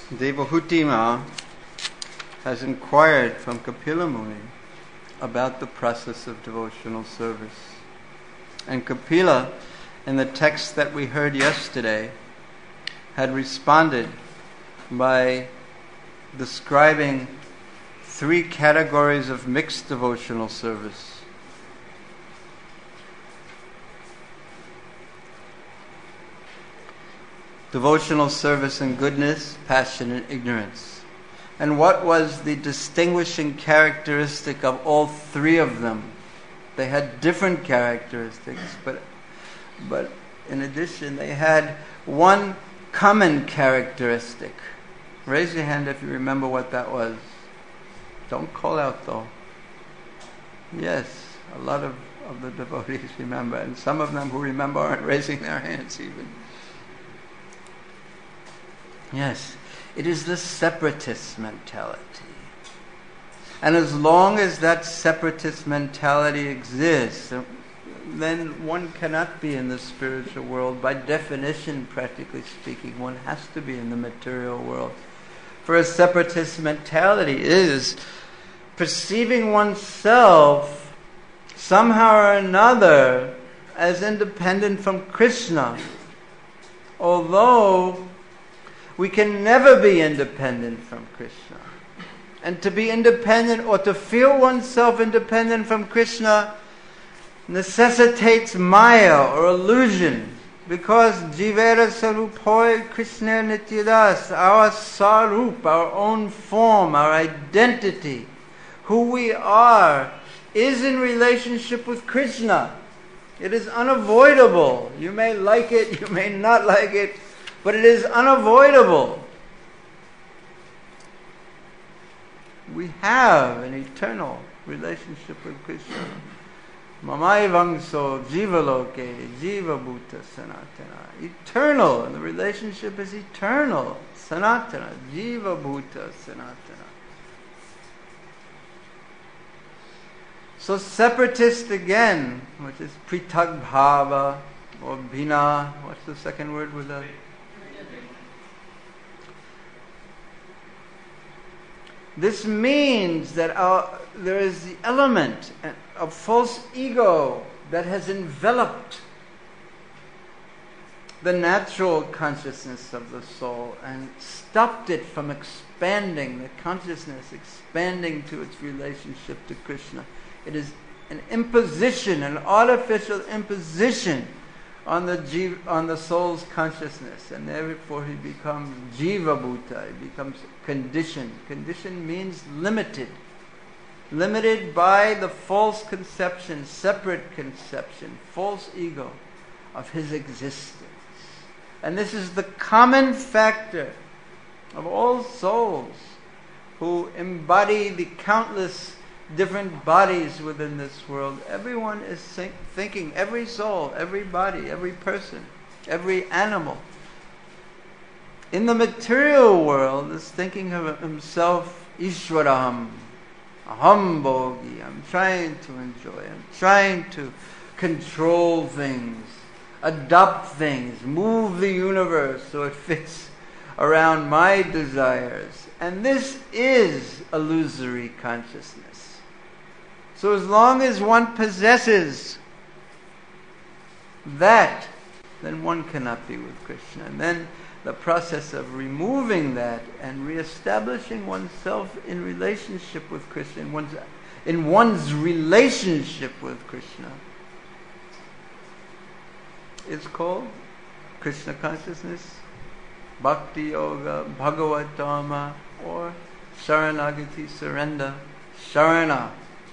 Devahutima has inquired from Kapila Muni about the process of devotional service. And Kapila, in the text that we heard yesterday, had responded by describing 3 categories of mixed devotional service. Devotional service in goodness, passion, and ignorance. And what was the distinguishing characteristic of all 3 of them? They had different characteristics, but in addition, they had one common characteristic. Raise your hand if you remember what that was. Don't call out though. Yes, a lot of the devotees remember, and some of them who remember aren't raising their hands even. Yes, it is the separatist mentality. And as long as that separatist mentality exists, then one cannot be in the spiritual world. By definition, practically speaking, one has to be in the material world. For a separatist mentality is perceiving oneself somehow or another as independent from Krishna. Although we can never be independent from Krishna. And to be independent or to feel oneself independent from Krishna necessitates maya or illusion, because jivera sarupoy Krishna nityadas, our sarup, our own form, our identity, who we are, is in relationship with Krishna. It is unavoidable. You may like it, you may not like it, but it is unavoidable. We have an eternal relationship with Krishna. Mamai vangso jiva loke jiva bhuta sanatana. Eternal, and the relationship is eternal. Sanatana, jiva bhuta sanatana. So separatist again, which is pritag bhava or bhina. What's the second word with that? This means that there is the element of false ego that has enveloped the natural consciousness of the soul and stopped it from expanding, the consciousness expanding to its relationship to Krishna. It is an imposition, an artificial imposition on the soul's consciousness, and therefore he becomes jiva bhuta, he becomes conditioned. Conditioned means limited. Limited by the false conception, separate conception, false ego of his existence. And this is the common factor of all souls who embody the countless different bodies within this world. Everyone is thinking, every soul, every body, every person, every animal in the material world is thinking of himself, Ishwaraham, Aham Bhogi. I'm trying to enjoy, I'm trying to control things, adopt things, move the universe so it fits around my desires. And this is illusory consciousness. So as long as one possesses that, then one cannot be with Krishna. And then the process of removing that and reestablishing oneself in relationship with Krishna, in one's relationship with Krishna, is called Krishna consciousness, Bhakti Yoga, Bhagavatama, or Sharanagati, surrender, Sharana.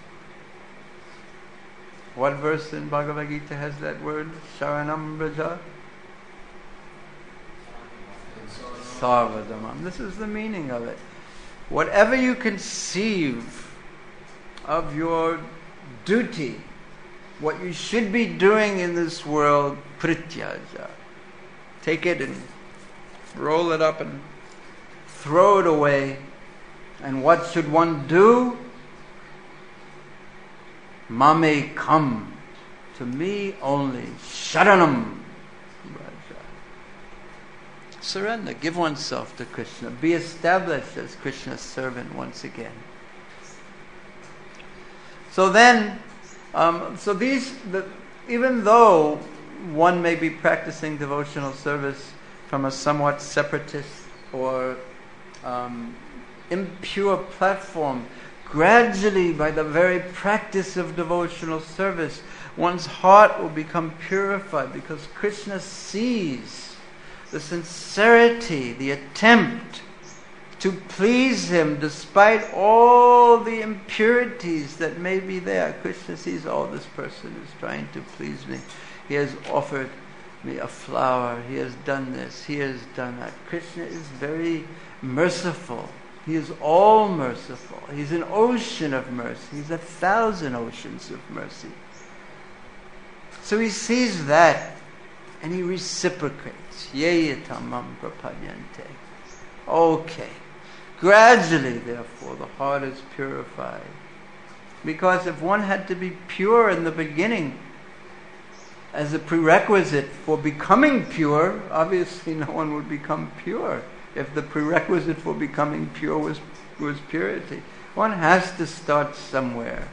What verse in Bhagavad Gita has that word? Sharanam Braja? Sarvadamam. This is the meaning of it. Whatever you conceive of your duty, what you should be doing in this world, prityaja. Take it and roll it up and throw it away. And what should one do? Mame come, to me only, Sharanam Braja. surrender, give oneself to Krishna, be established as Krishna's servant once again. So then, even though one may be practicing devotional service from a somewhat separatist or impure platform, gradually, by the very practice of devotional service, one's heart will become purified because Krishna sees the sincerity, the attempt to please Him despite all the impurities that may be there. Krishna sees, oh, this person is trying to please me. He has offered me a flower. He has done this. He has done that. Krishna is very merciful. He is all merciful. He's an ocean of mercy. He's 1,000 oceans of mercy. So he sees that and he reciprocates. Yeyatamam prapadyante. Okay. Gradually, therefore, the heart is purified. Because if one had to be pure in the beginning, as a prerequisite for becoming pure, obviously no one would become pure if the prerequisite for becoming pure was purity. One has to start somewhere.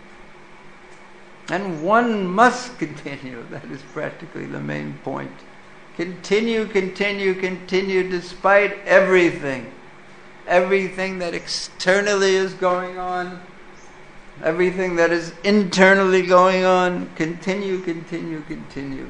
And one must continue. That is practically the main point. Continue, continue, continue despite everything. Everything that externally is going on, everything that is internally going on, continue, continue, continue.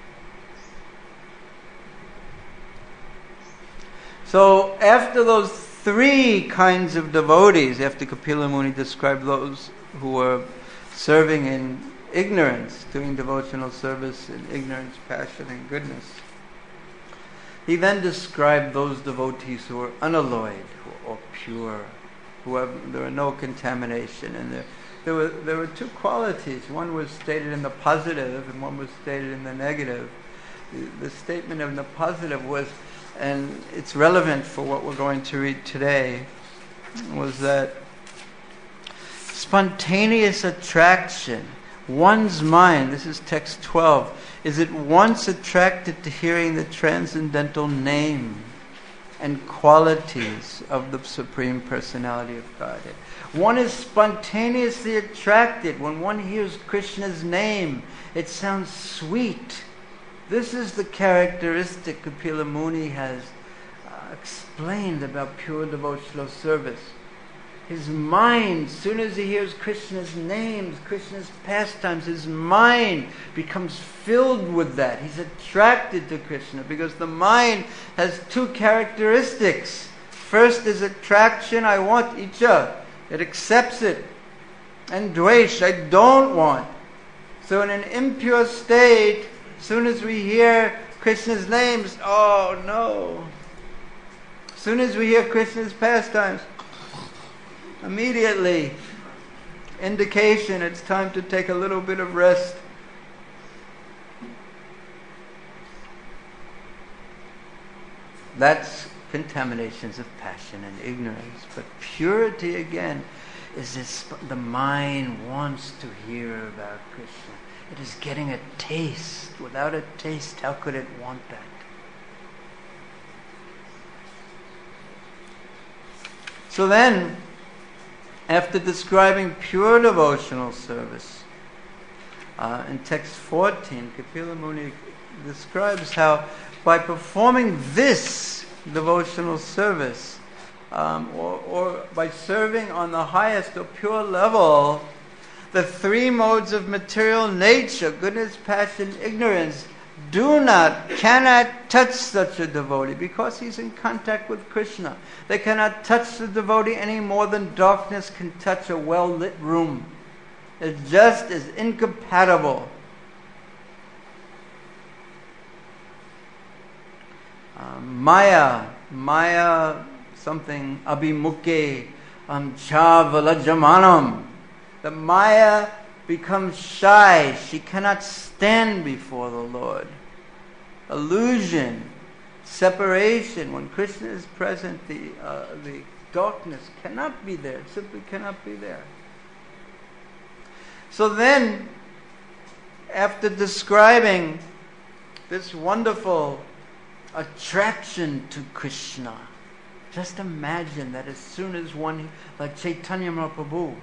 So after those three kinds of devotees, after Kapila Muni described those who were serving in ignorance, doing devotional service in ignorance, passion, and goodness, he then described those devotees who were unalloyed, or pure, there were no contamination, and there were two qualities. One was stated in the positive, and one was stated in the negative. The statement in the positive was, and it's relevant for what we're going to read today, was that spontaneous attraction, one's mind, this is text 12, is at once attracted to hearing the transcendental name and qualities of the Supreme Personality of Godhead. One is spontaneously attracted when one hears Krishna's name. It sounds sweet. This is the characteristic Kapila Muni has explained about pure devotional service. His mind, as soon as he hears Krishna's names, Krishna's pastimes, his mind becomes filled with that. He's attracted to Krishna because the mind has two characteristics. First is attraction, I want icha. It accepts it. And dvesh, I don't want. So in an impure state, as soon as we hear Krishna's names, oh no. As soon as we hear Krishna's pastimes, immediately, indication it's time to take a little bit of rest. That's contaminations of passion and ignorance. But purity, again, is this, the mind wants to hear about Krishna. It is getting a taste. Without a taste, how could it want that? So then, after describing pure devotional service, in text 14, Kapila Muni describes how by performing this devotional service, or by serving on the highest or pure level, the three modes of material nature, goodness, passion, ignorance, cannot touch such a devotee because he's in contact with Krishna. They cannot touch the devotee any more than darkness can touch a well-lit room. It just is incompatible. Maya, something, abhimuke, chavalajamanam. The Maya becomes shy. She cannot stand before the Lord. Illusion, separation. When Krishna is present, the darkness cannot be there. It simply cannot be there. So then, after describing this wonderful attraction to Krishna. Just imagine that as soon as one, like Chaitanya Mahaprabhu,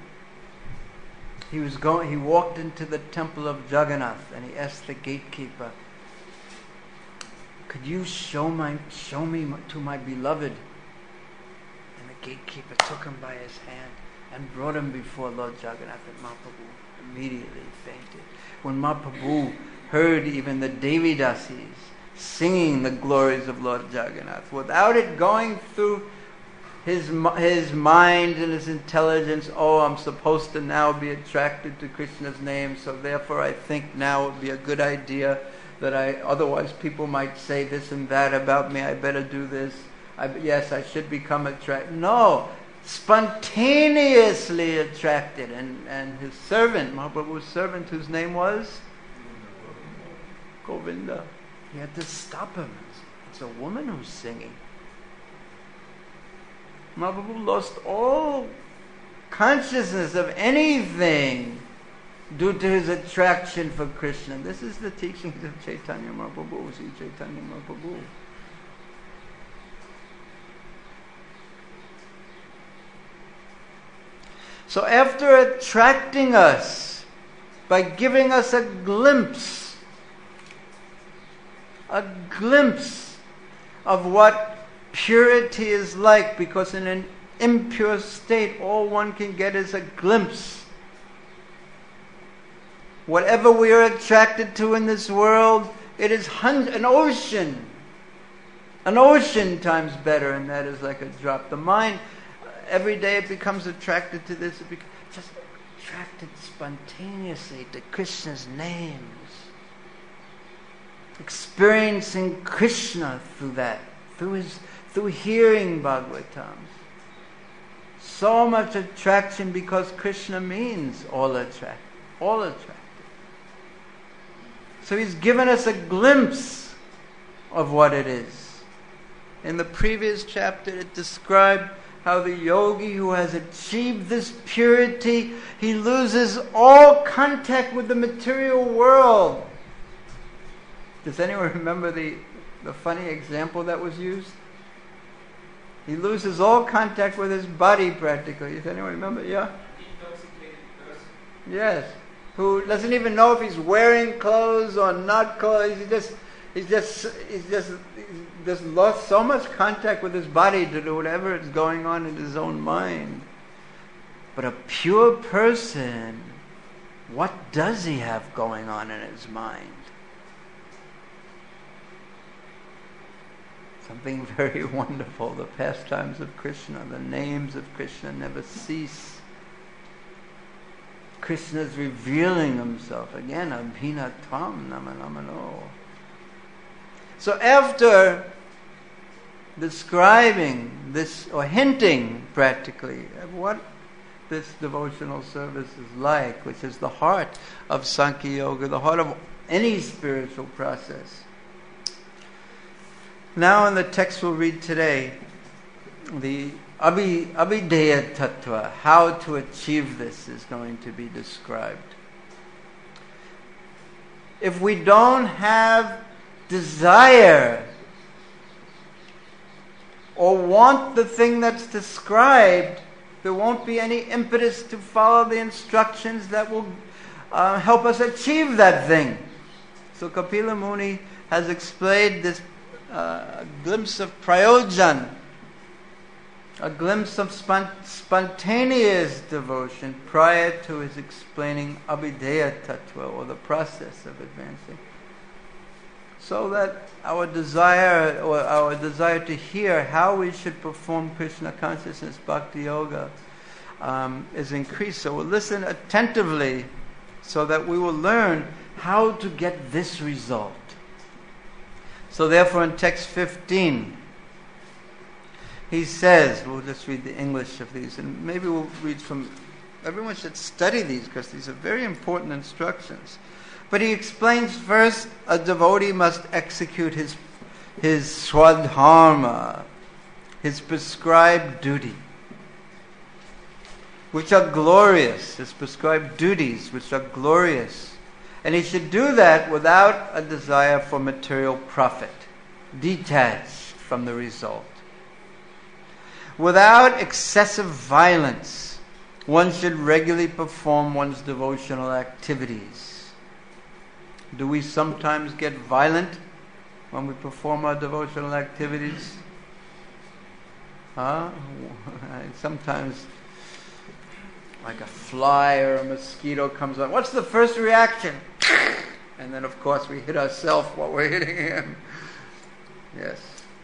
he walked into the temple of Jagannath and he asked the gatekeeper, "Could you show me to my beloved?" And the gatekeeper took him by his hand and brought him before Lord Jagannath, and Mahaprabhu immediately fainted. When Mahaprabhu heard even the Devidasis singing the glories of Lord Jagannath, without it going through his mind and his intelligence, "Oh, I'm supposed to now be attracted to Krishna's name, so therefore I think now would be a good idea that otherwise people might say this and that about me, I better do this. Yes, I should become attracted." No, spontaneously attracted. And his servant, Mahaprabhu's servant, whose name was Govinda, he had to stop him. It's a woman who's singing. Mahaprabhu lost all consciousness of anything due to his attraction for Krishna. This is the teachings of Chaitanya Mahaprabhu, Sri Chaitanya Mahaprabhu. So after attracting us by giving us a glimpse of what purity is like, because in an impure state all one can get is a glimpse. Whatever we are attracted to in this world, it is an ocean times better, and that is like a drop. The mind, every day it becomes attracted to this, it becomes just attracted spontaneously to Krishna's names, experiencing Krishna through that, through hearing Bhagavatams. So much attraction because Krishna means all attractive. So he's given us a glimpse of what it is. In the previous chapter it described how the yogi who has achieved this purity, he loses all contact with the material world. Does anyone remember the funny example that was used? He loses all contact with his body practically. Does anyone remember? Yeah? Intoxicated person. Yes. Who doesn't even know if he's wearing clothes or not clothes. He's just lost so much contact with his body to do whatever is going on in his own mind. But a pure person, what does he have going on in his mind? Something very wonderful. The pastimes of Krishna, the names of Krishna never cease. Krishna is revealing himself again. Abhina Tvam Namanamano. So after describing this, or hinting practically of what this devotional service is like, which is the heart of Sankhya Yoga, the heart of any spiritual process. Now in the text we'll read today, the Abhideya Tattva, how to achieve this, is going to be described. If we don't have desire or want the thing that's described, there won't be any impetus to follow the instructions that will help us achieve that thing. So Kapila Muni has explained this glimpse of prayojan, a glimpse of spontaneous devotion prior to his explaining Abhideya Tattva, or the process of advancing. So that our desire to hear how we should perform Krishna consciousness bhakti yoga is increased. So we'll listen attentively so that we will learn how to get this result. So therefore in text 15, he says, we'll just read the English of these, and maybe we'll read from, everyone should study these because these are very important instructions. But he explains first, a devotee must execute his swadharma, his prescribed duty, which are glorious, his prescribed duties which are glorious. And he should do that without a desire for material profit. detached from the result. Without excessive violence, one should regularly perform one's devotional activities. Do we sometimes get violent when we perform our devotional activities? Sometimes, like a fly or a mosquito comes on. What's the first reaction? And then, of course, we hit ourselves while we're hitting him. Yes.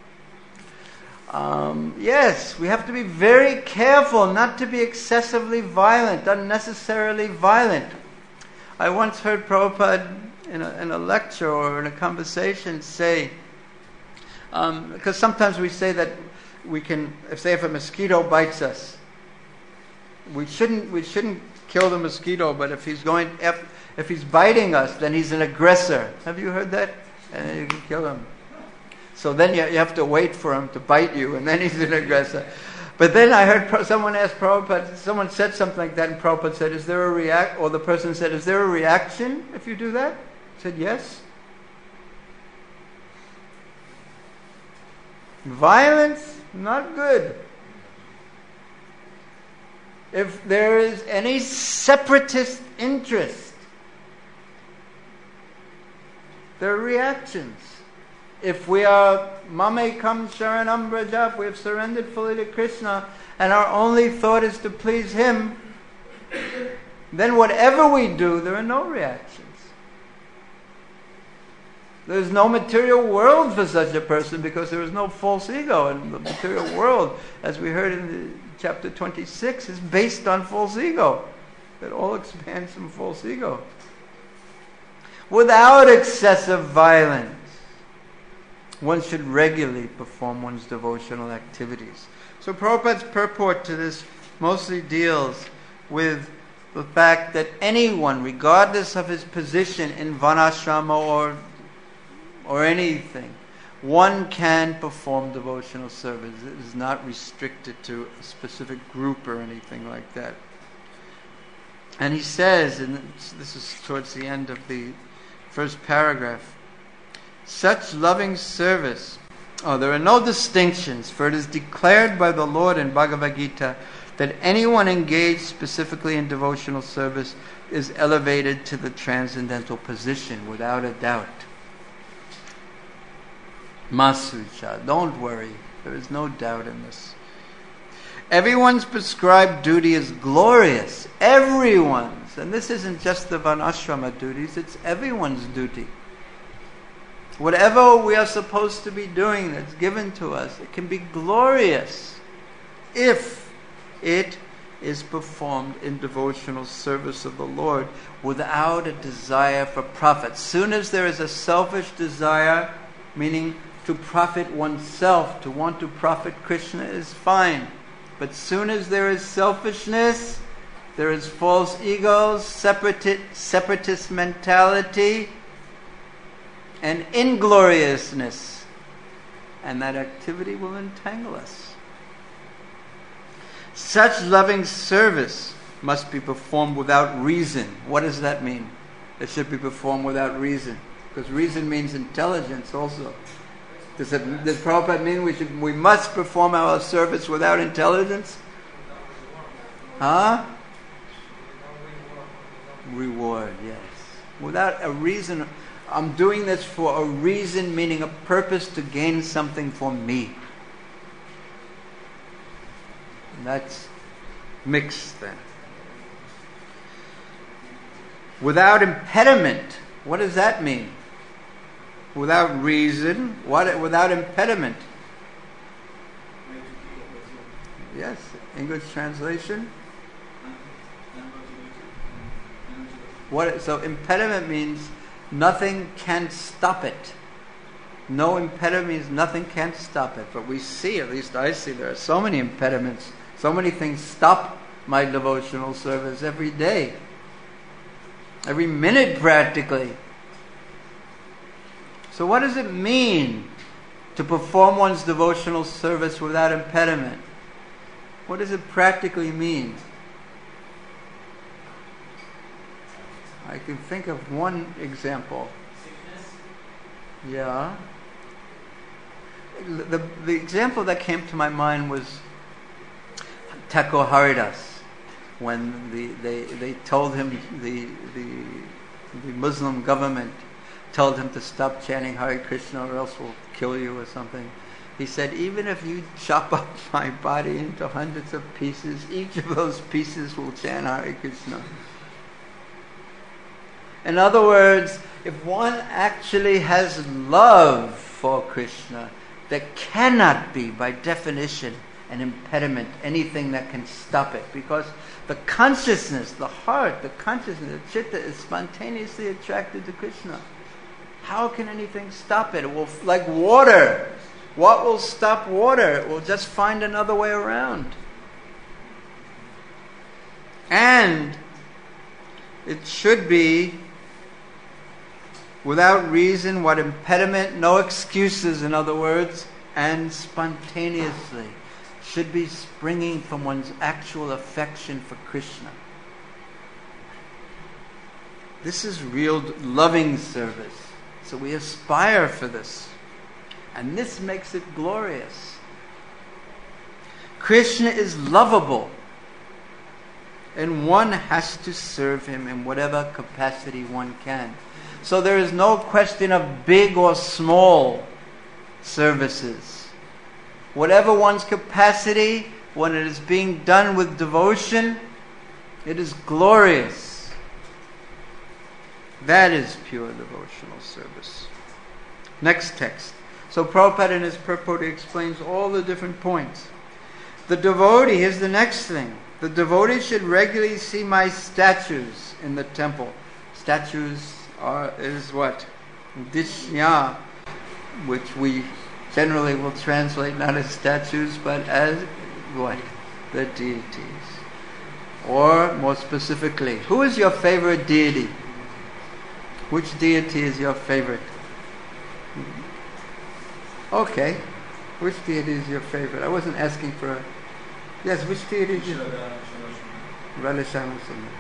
Yes, we have to be very careful not to be excessively violent, unnecessarily violent. I once heard Prabhupada in a lecture or in a conversation say, because sometimes we say that we can, if a mosquito bites us, we shouldn't kill the mosquito, but if he's biting us, then he's an aggressor. Have you heard that? And then you can kill him. So then you have to wait for him to bite you, and then he's an aggressor. But then I heard someone ask Prabhupada, someone said something like that, and Prabhupada said, or the person said, is there a reaction if you do that? He said, yes. Violence, not good. If there is any separatist interest, there are reactions. If we are Mamekam Sharanam Braja, if we have surrendered fully to Krishna, and our only thought is to please Him, then whatever we do, there are no reactions. There's no material world for such a person because there is no false ego. And the material world, as we heard in chapter 26, is based on false ego. It all expands from false ego. Without excessive violence, one should regularly perform one's devotional activities. So Prabhupada's purport to this mostly deals with the fact that anyone, regardless of his position in Varnashrama or anything, one can perform devotional service. It is not restricted to a specific group or anything like that. And he says, and this is towards the end of the first paragraph, such loving service, there are no distinctions, for it is declared by the Lord in Bhagavad Gita that anyone engaged specifically in devotional service is elevated to the transcendental position without a doubt. Masucha, don't worry, there is no doubt in this. Everyone's prescribed duty is glorious. Everyone's. And this isn't just the Varnashrama duties, it's everyone's duty. Whatever we are supposed to be doing that's given to us, it can be glorious if it is performed in devotional service of the Lord without a desire for profit. Soon as there is a selfish desire, meaning to profit oneself, to want to profit Krishna, is fine. But soon as there is selfishness, there is false egos, separatist mentality, and ingloriousness, and that activity will entangle us. Such loving service must be performed without reason. What does that mean? It should be performed without reason, because reason means intelligence also. Does Prabhupada mean we must perform our service without intelligence? Huh? Reward, yes. Without a reason. I'm doing this for a reason, meaning a purpose to gain something for me. And that's mixed then. Without impediment. What does that mean? Without reason. Without impediment? Yes. English translation. So impediment means nothing can stop it. No impediment means nothing can stop it. But we see, at least I see, there are so many impediments. So many things stop my devotional service every day. Every minute practically. So what does it mean to perform one's devotional service without impediment? What does it practically mean? I can think of one example. Sickness? Yeah. the example that came to my mind was Thakur Haridas, when they told him, the Muslim government told him to stop chanting Hare Krishna or else we'll kill you or something. He said, even if you chop up my body into hundreds of pieces, each of those pieces will chant Hare Krishna. In other words, if one actually has love for Krishna, there cannot be, by definition, an impediment, anything that can stop it. Because the consciousness, the heart, the consciousness, the chitta is spontaneously attracted to Krishna. How can anything stop it? It will, like water. What will stop water? It will just find another way around. And it should be without reason, what impediment, no excuses, in other words, and spontaneously. Should be springing from one's actual affection for Krishna. This is real loving service. So we aspire for this. And this makes it glorious. Krishna is lovable. And one has to serve him in whatever capacity one can. So there is no question of big or small services. Whatever one's capacity, when it is being done with devotion, it is glorious. That is pure devotional service. Next text. So Prabhupada in his purport explains all the different points. The devotee, here's the next thing. The devotee should regularly see my statues in the temple. Statues is what? Dishya, which we generally will translate not as statues, but as what? The deities. Or more specifically, who is your favorite deity? Which deity is your favorite? Okay. Which deity is your favorite? I wasn't asking for a... Yes, which deity is your favorite? Radha.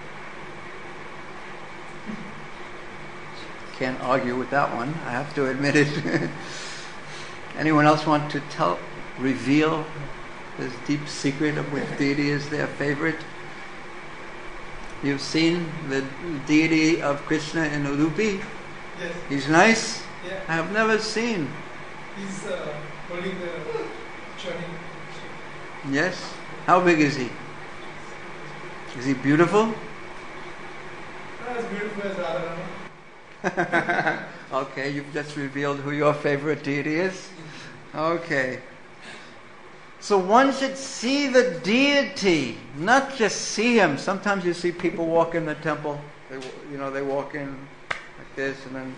Can't argue with that one. I have to admit it. Anyone else want to reveal this deep secret of which deity is their favorite? You've seen the deity of Krishna in Udupi? Yes. He's nice? Yeah. I have never seen. He's holding the churning. Yes? How big is he? Is he beautiful? Not as beautiful as Radharama. Okay, you've just revealed who your favorite deity is. Okay. So one should see the deity, not just see him. Sometimes you see people walk in the temple. They walk in like this and then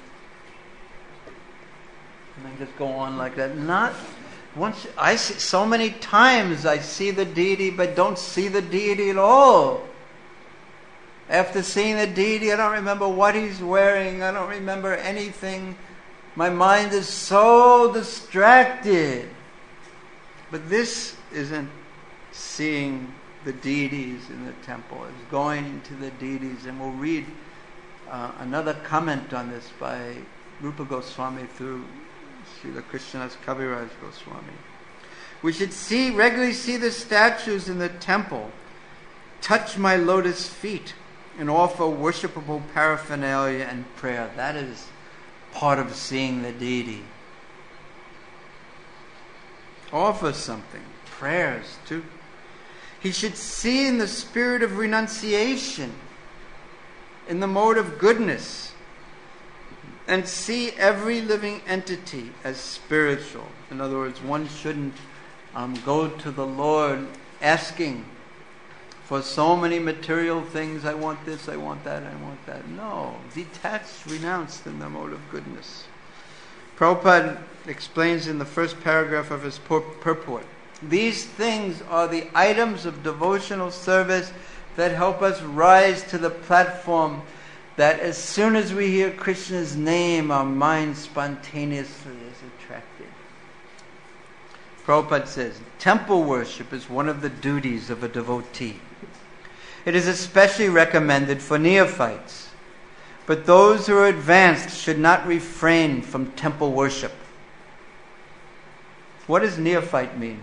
just go on like that. Not once. I see so many times I see the deity, but don't see the deity at all. After seeing the deity, I don't remember what he's wearing. I don't remember anything. My mind is so distracted. But this isn't seeing the deities in the temple. It's going to the deities. And we'll read another comment on this by Rupa Goswami through Srila Krishnadas Kaviraj Goswami. We should regularly see the statues in the temple, touch my lotus feet, and offer worshipable paraphernalia and prayer. That is part of seeing the deity. Offer something. Prayers too. He should see in the spirit of renunciation, in the mode of goodness, and see every living entity as spiritual. In other words, one shouldn't go to the Lord asking for so many material things. I want this, I want that, I want that. No. Detached, renounced in the mode of goodness. Prabhupada explains in the first paragraph of his purport, these things are the items of devotional service that help us rise to the platform that as soon as we hear Krishna's name, our mind spontaneously is attracted. Prabhupada says, temple worship is one of the duties of a devotee. It is especially recommended for neophytes. But those who are advanced should not refrain from temple worship. What does neophyte mean?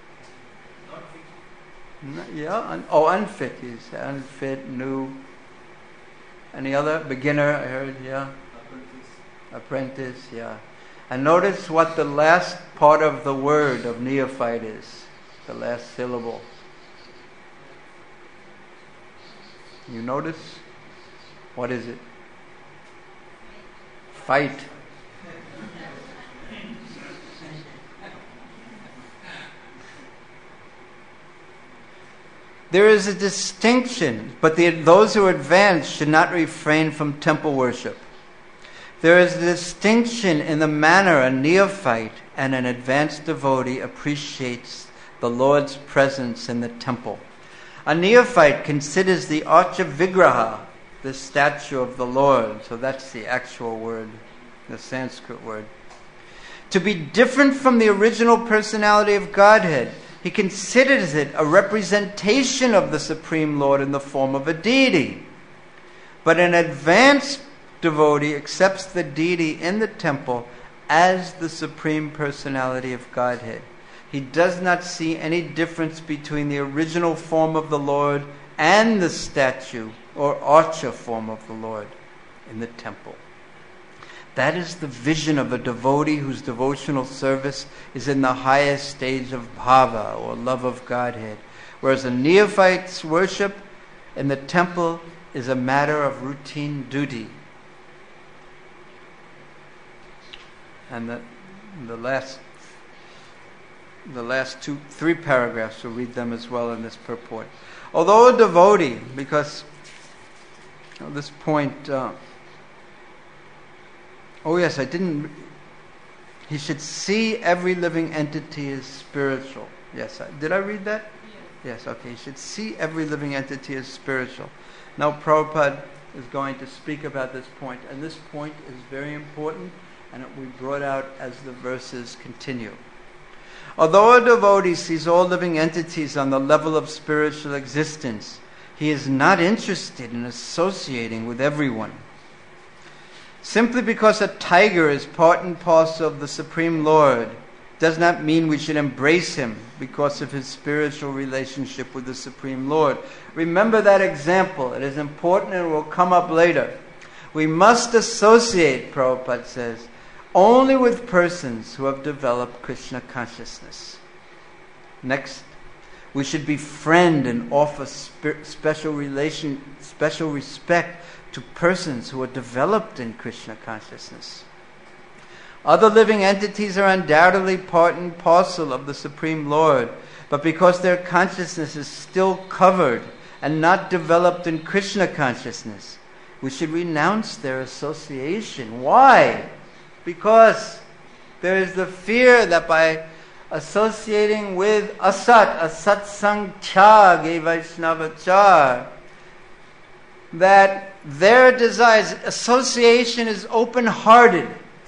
Yeah. Unfit. He's unfit, new. Any other? Beginner, I heard, yeah. Apprentice, yeah. And notice what the last part of the word of neophyte is. The last syllable. You notice? What is it? Fight. There is a distinction, but those who advance should not refrain from temple worship. There is a distinction in the manner a neophyte and an advanced devotee appreciates the Lord's presence in the temple. A neophyte considers the Archa Vigraha, the statue of the Lord, so that's the actual word, the Sanskrit word, to be different from the original personality of Godhead. He considers it a representation of the Supreme Lord in the form of a deity. But an advanced devotee accepts the deity in the temple as the Supreme Personality of Godhead. He does not see any difference between the original form of the Lord and the statue or archa form of the Lord in the temple. That is the vision of a devotee whose devotional service is in the highest stage of bhava, or love of Godhead. Whereas a neophyte's worship in the temple is a matter of routine duty. And the last 3 paragraphs, we'll read them as well in this purport. Although a devotee, because at this point, he should see every living entity as spiritual. Yes, did I read that? Yes, okay. He should see every living entity as spiritual. Now Prabhupada is going to speak about this point, and this point is very important, and it will be brought out as the verses continue. Although a devotee sees all living entities on the level of spiritual existence, he is not interested in associating with everyone. Simply because a tiger is part and parcel of the Supreme Lord does not mean we should embrace him because of his spiritual relationship with the Supreme Lord. Remember that example. It is important and will come up later. We must associate, Prabhupada says, only with persons who have developed Krishna consciousness. Next, we should befriend and offer special respect to persons who are developed in Krishna consciousness. Other living entities are undoubtedly part and parcel of the Supreme Lord, but because their consciousness is still covered and not developed in Krishna consciousness, we should renounce their association. Why? Because there is the fear that by associating with asat sang tyag e vaishnavachar, that their desires, association is open-hearted,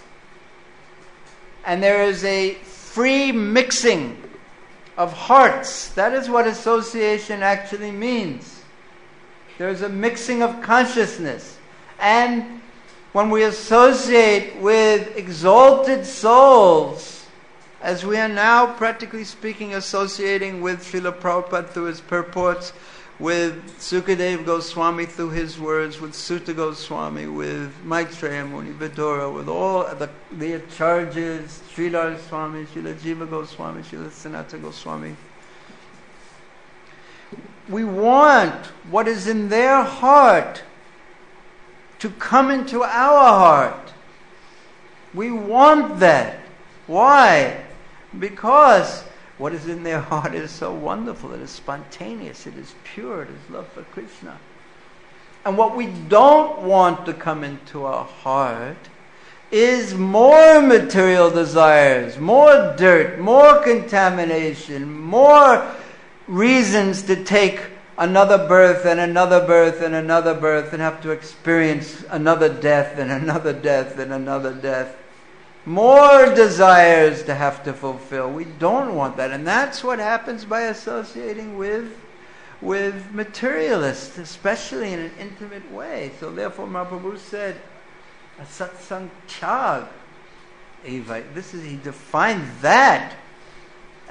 and there is a free mixing of hearts. That is what association actually means. There is a mixing of consciousness, and when we associate with exalted souls, as we are now practically speaking associating with Srila Prabhupada through his purports, with Sukadev Goswami through his words, with Sutta Goswami, with Maitreya Muni, Vidura, with all the Acharyas, Sridhar Swami, Srila Jiva Goswami, Srila Sanatana Goswami. We want what is in their heart to come into our heart. We want that. Why? Because what is in their heart is so wonderful. It is spontaneous. It is pure. It is love for Krishna. And what we don't want to come into our heart is more material desires, more dirt, more contamination, more reasons to take another birth and another birth and another birth and have to experience another death and another death and another death. More desires to have to fulfill. We don't want that. And that's what happens by associating with materialists, especially in an intimate way. So therefore Mahaprabhu said, a satsang tyag. He defined that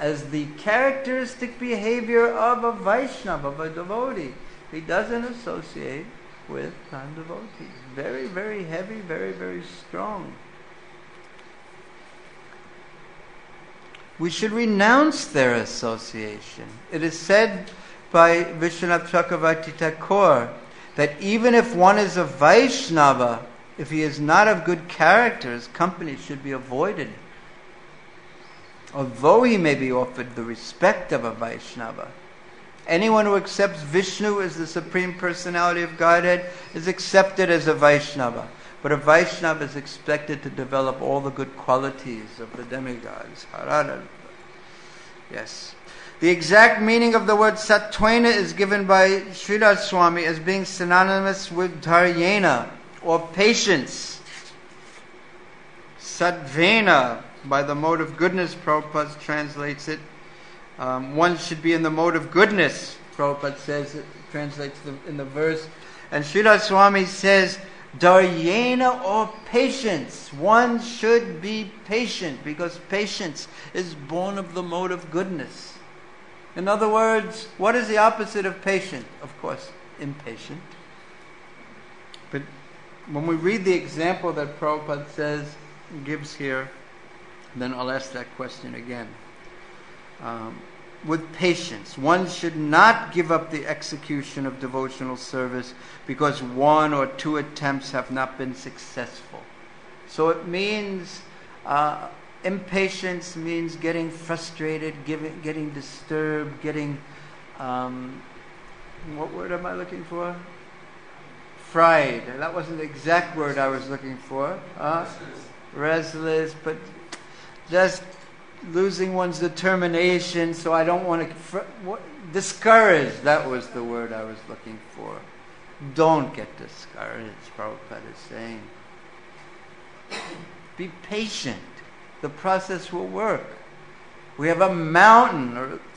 as the characteristic behavior of a Vaishnava, of a devotee. He doesn't associate with non-devotees. Very, very heavy, very, very strong. We should renounce their association. It is said by Vishwanath Chakravarti Thakur that even if one is a Vaishnava, if he is not of good character, his company should be avoided. Although he may be offered the respect of a Vaishnava. Anyone who accepts Vishnu as the Supreme Personality of Godhead is accepted as a Vaishnava. But a Vaishnava is expected to develop all the good qualities of the demigods. Yes. The exact meaning of the word Satvena is given by Sridhar Swami as being synonymous with Dharyena, or patience. Satvena, by the mode of goodness, Prabhupada translates it. One should be in the mode of goodness, Prabhupada says, it translates in the verse. And Sridhar Swami says, Dharyena, or patience. One should be patient, because patience is born of the mode of goodness. In other words, what is the opposite of patient? Of course, impatient. But when we read the example that Prabhupada gives here, then I'll ask that question again. With patience, one should not give up the execution of devotional service because one or two attempts have not been successful. So it means, impatience means getting frustrated, getting disturbed, getting, what word am I looking for? Fried. That wasn't the exact word I was looking for. Restless, but just losing one's determination, so I don't want to... discouraged, that was the word I was looking for. Don't get discouraged, Prabhupada is saying. Be patient. The process will work. We have a mountain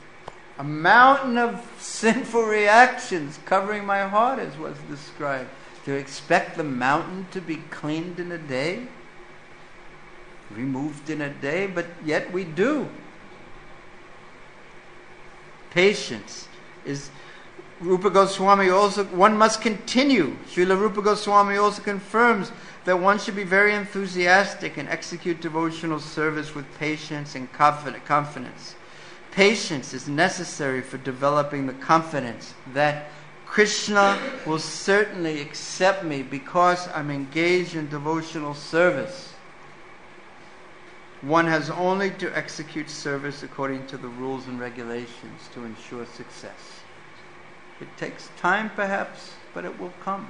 of sinful reactions covering my heart, as was described. Do you expect the mountain to be cleaned in a day? Removed in a day, but yet we do. Patience is... Rupa Goswami also... One must continue. Srila Rupa Goswami also confirms that one should be very enthusiastic and execute devotional service with patience and confidence. Patience is necessary for developing the confidence that Krishna will certainly accept me because I'm engaged in devotional service. One has only to execute service according to the rules and regulations to ensure success. It takes time perhaps, but it will come.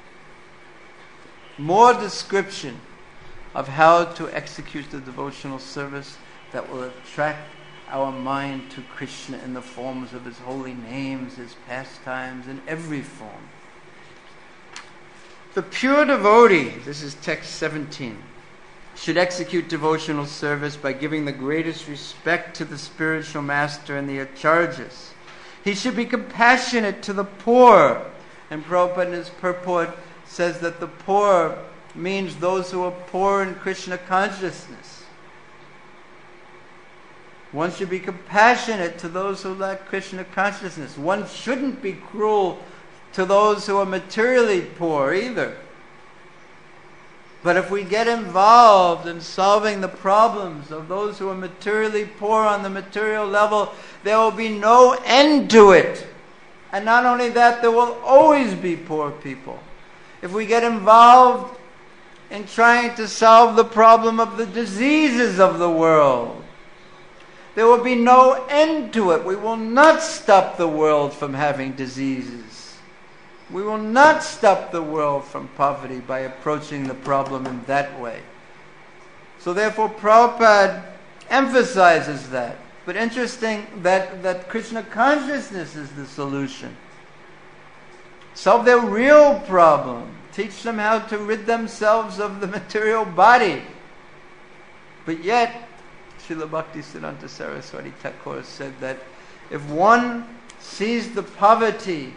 More description of how to execute the devotional service that will attract our mind to Krishna in the forms of His holy names, His pastimes, in every form. The pure devotee, this is text 17, should execute devotional service by giving the greatest respect to the spiritual master and the acharjas. He should be compassionate to the poor. And Prabhupada in his purport says that the poor means those who are poor in Krishna consciousness. One should be compassionate to those who lack Krishna consciousness. One shouldn't be cruel to those who are materially poor either. But if we get involved in solving the problems of those who are materially poor on the material level, there will be no end to it. And not only that, there will always be poor people. If we get involved in trying to solve the problem of the diseases of the world, there will be no end to it. We will not stop the world from having diseases. We will not stop the world from poverty by approaching the problem in that way. So therefore Prabhupada emphasizes that. But interesting that Krishna consciousness is the solution. Solve their real problem. Teach them how to rid themselves of the material body. But yet, Srila Bhaktisiddhanta Saraswati Thakur said that if one sees the poverty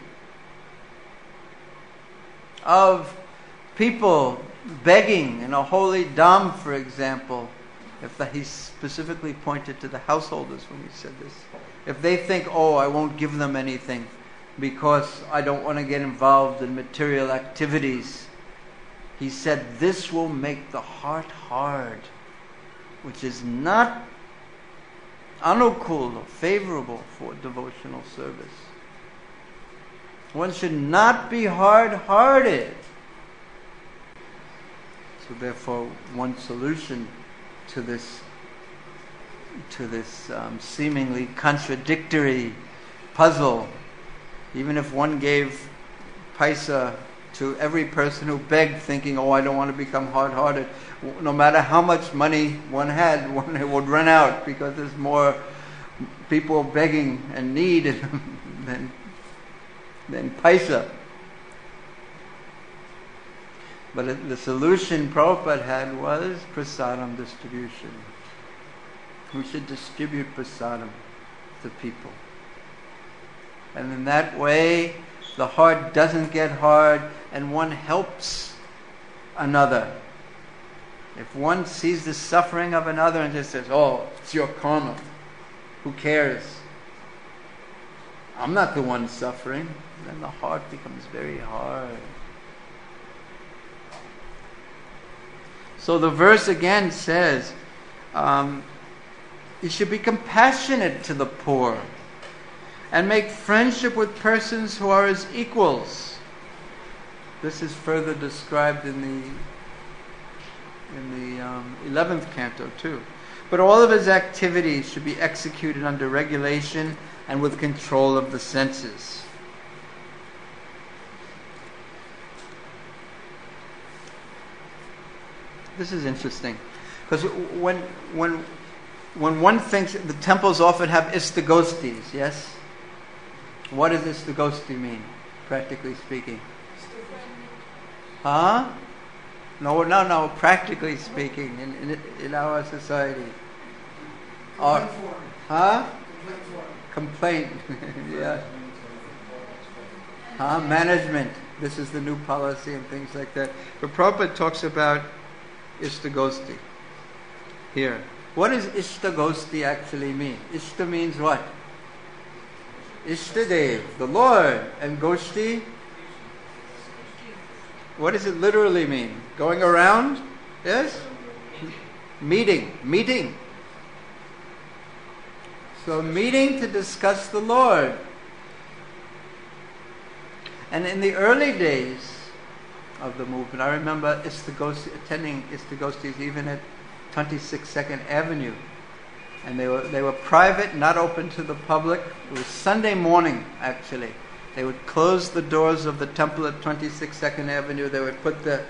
of people begging in a holy dham, for example, He specifically pointed to the householders when he said this. If they think, oh, I won't give them anything because I don't want to get involved in material activities, he said this will make the heart hard, which is not anukul or favorable for devotional service. One should not be hard-hearted. So therefore, one solution to this seemingly contradictory puzzle, even if one gave paisa to every person who begged, thinking, oh, I don't want to become hard-hearted, no matter how much money one had, one would run out because there's more people begging and need than paisa. But the solution Prabhupada had was prasadam distribution. We should distribute prasadam to people. And in that way, the heart doesn't get hard and one helps another. If one sees the suffering of another and just says, oh, it's your karma, who cares? I'm not the one suffering, then the heart becomes very hard. So the verse again says, you should be compassionate to the poor and make friendship with persons who are his equals. This is further described in the 11th canto too. But all of his activities should be executed under regulation and with control of the senses. This is interesting, because when one thinks, the temples often have istagostis, yes? What does istagosti mean, practically speaking? Huh? No, practically speaking, in our society. Complaint. Yeah. Management. This is the new policy and things like that. But Prabhupada talks about Ishtagosti here. What does Ishtagosti actually mean? Ishta means what? Ishtadev, the Lord. And Goshti? What does it literally mean? Going around? Yes? Meeting. So meeting to discuss the Lord. And in the early days of the movement, I remember attending Istagostis even at 26 2nd Avenue. And they were private, not open to the public. It was Sunday morning, actually. They would close the doors of the temple at 26 2nd Avenue. They would put the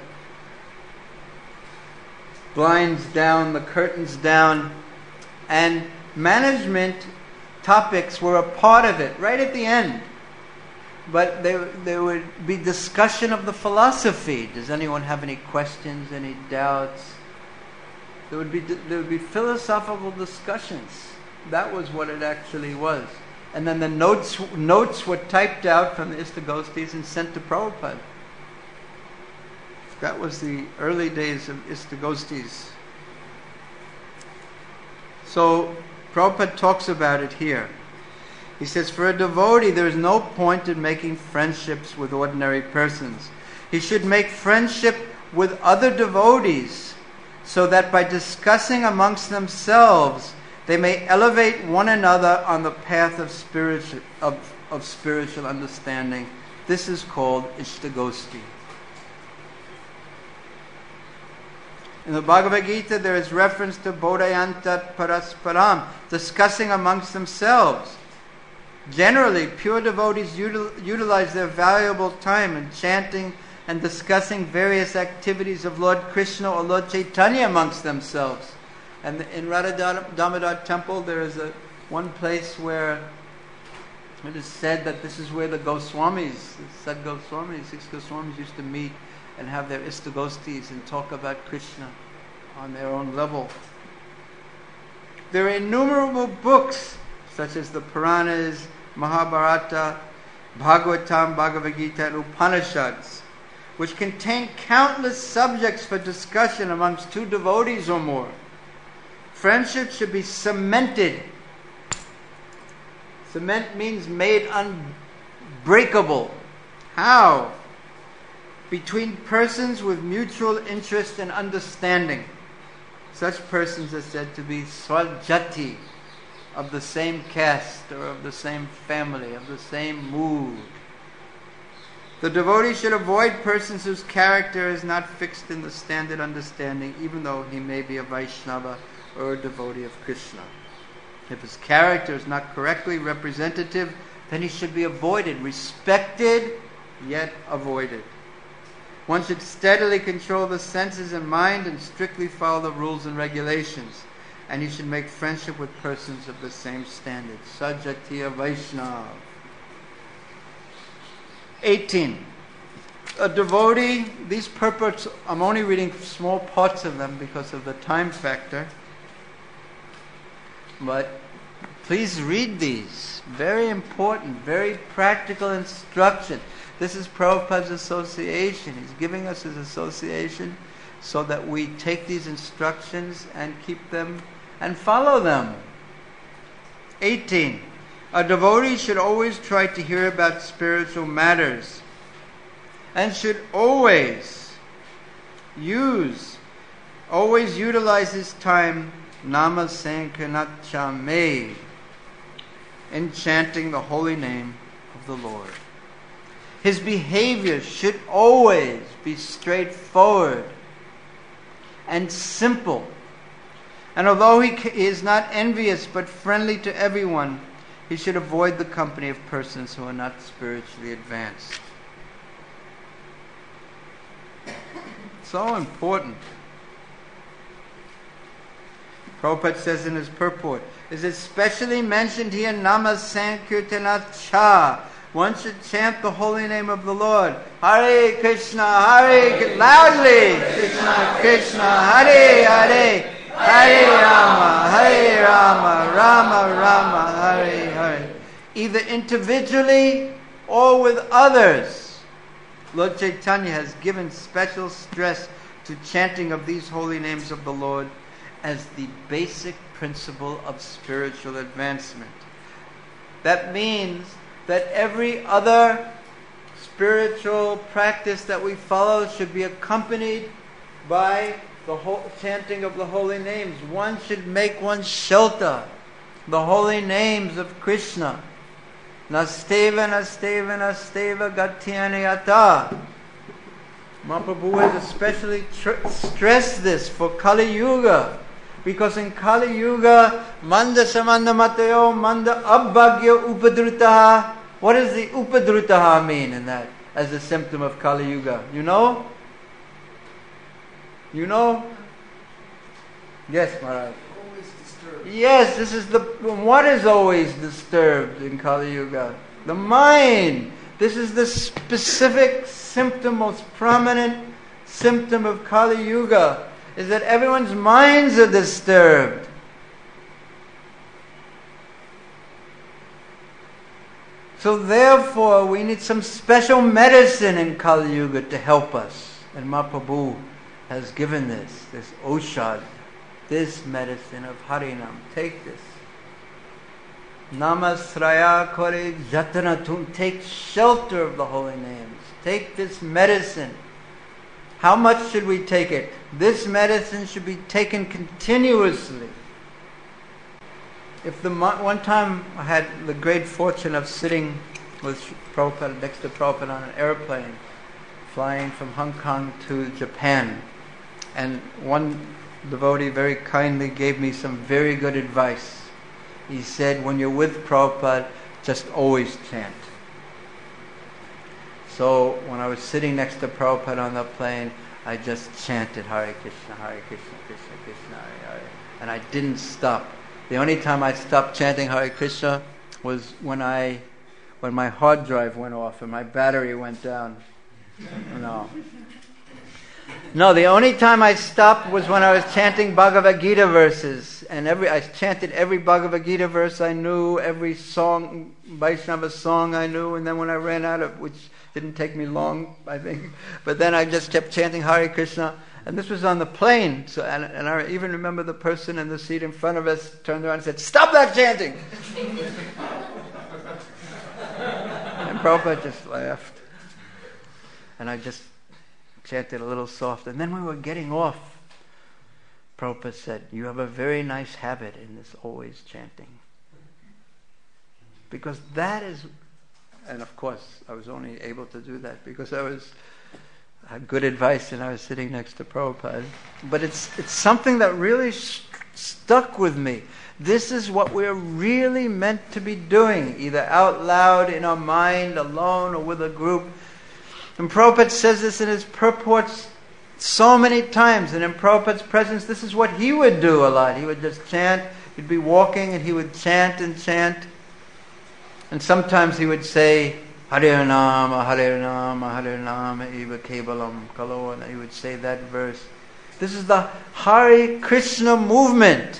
blinds down, the curtains down, and management topics were a part of it, right at the end. But there would be discussion of the philosophy. Does anyone have any questions, any doubts? There would be philosophical discussions. That was what it actually was. And then the notes were typed out from the Istagostis and sent to Prabhupada. That was the early days of Istagostis. So Prabhupada talks about it here. He says, for a devotee, there is no point in making friendships with ordinary persons. He should make friendship with other devotees, so that by discussing amongst themselves, they may elevate one another on the path of spiritual understanding. This is called Ishtagosti. In the Bhagavad Gita, there is reference to Bodhayantat Parasparam, discussing amongst themselves. Generally, pure devotees utilize their valuable time in chanting and discussing various activities of Lord Krishna or Lord Chaitanya amongst themselves. And in Radha Damodar temple, there is one place where it is said that this is where the Goswamis, the 6 Goswamis used to meet and have their Istagostis and talk about Krishna on their own level. There are innumerable books such as the Puranas, Mahabharata, Bhagavatam, Bhagavad Gita, and Upanishads, which contain countless subjects for discussion amongst 2 devotees or more. friendship should be cemented. Cement means made unbreakable. How? Between persons with mutual interest and understanding. Such persons are said to be swajati, of the same caste or of the same family, of the same mood. The devotee should avoid persons whose character is not fixed in the standard understanding, even though he may be a Vaishnava or a devotee of Krishna. If his character is not correctly representative, then he should be avoided, respected, yet avoided. One should steadily control the senses and mind and strictly follow the rules and regulations. And he should make friendship with persons of the same standard. Sajatiya Vaishnav. 18. A devotee, these purports, I'm only reading small parts of them because of the time factor. But please read these. Very important, very practical instruction. This is Prabhupada's association. He's giving us his association so that we take these instructions and keep them and follow them. 18. A devotee should always try to hear about spiritual matters and should always utilize his time Nama Sankirtanachame in chanting the holy name of the Lord. His behavior should always be straightforward and simple. And although he is not envious but friendly to everyone, he should avoid the company of persons who are not spiritually advanced. So important. Prabhupada says in his purport, is especially mentioned here Nama Sankirtanacha. One should chant the holy name of the Lord. Hare Krishna, loudly. Krishna, Krishna, Hare Hare. Hare Rama, Rama Rama, Hare Hare. Either individually or with others. Lord Chaitanya has given special stress to chanting of these holy names of the Lord as the basic principle of spiritual advancement. That means that every other spiritual practice that we follow should be accompanied by the whole chanting of the holy names. One should make one's shelter, the holy names of Krishna. Nasteva, Nasteva, Nasteva, Gatyani Ata. Mahaprabhu has especially stressed this for Kali Yuga. Because in Kali Yuga, Manda Samanda Matayo, Manda Abhagya Upadrutaha. What does the Upadrutaha mean in that as a symptom of Kali Yuga? You know? You know? Yes, Maharaj. Always disturbed. Yes, this is what is always disturbed in Kali Yuga? The mind. This is the specific symptom, most prominent symptom of Kali Yuga, is that everyone's minds are disturbed. So therefore, we need some special medicine in Kali Yuga to help us. And Mahaprabhu has given this Oshad, this medicine of Harinam. Take this. Namasraya kore jatanatum. Take shelter of the holy names. Take this medicine. How much should we take it? This medicine should be taken continuously. One time I had the great fortune of sitting with Prabhupada, next to Prabhupada on an airplane, flying from Hong Kong to Japan. And one devotee very kindly gave me some very good advice. He said, when you're with Prabhupada, just always chant. So when I was sitting next to Prabhupada on the plane, I just chanted Hare Krishna, Hare Krishna, Krishna Krishna, Hare Hare. And I didn't stop. The only time I stopped chanting Hare Krishna was when my hard drive went off and my battery went down. No, the only time I stopped was when I was chanting Bhagavad Gita verses. And I chanted every Bhagavad Gita verse I knew, every song, Vaishnava song I knew, and then when I ran out of, which didn't take me long, I think, but then I just kept chanting Hare Krishna, And this was on the plane. So, and I even remember the person in the seat in front of us turned around and said, "Stop that chanting!" And Prabhupada just laughed. And I just chanted a little soft. And then we were getting off. Prabhupada said, "You have a very nice habit in this always chanting." Because that is, and of course I was only able to do that because I had good advice and I was sitting next to Prabhupada. But it's something that really stuck with me. This is what we're really meant to be doing, either out loud, in our mind, alone, or with a group. And Prabhupada says this in his purports so many times. And in Prabhupada's presence, this is what he would do a lot. He would just chant. He'd be walking and he would chant and chant. And sometimes he would say, "Hare Nama, Hare Nama, Hare Nama, Eva Kevalam Kalo," and he would say that verse. This is the Hare Krishna movement.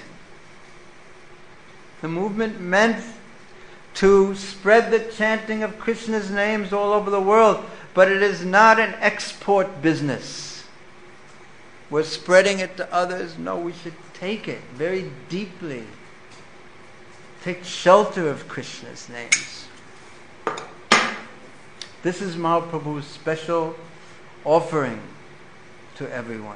The movement meant to spread the chanting of Krishna's names all over the world. But it is not an export business. We're spreading it to others. No, we should take it very deeply. Take shelter of Krishna's names. This is Mahaprabhu's special offering to everyone.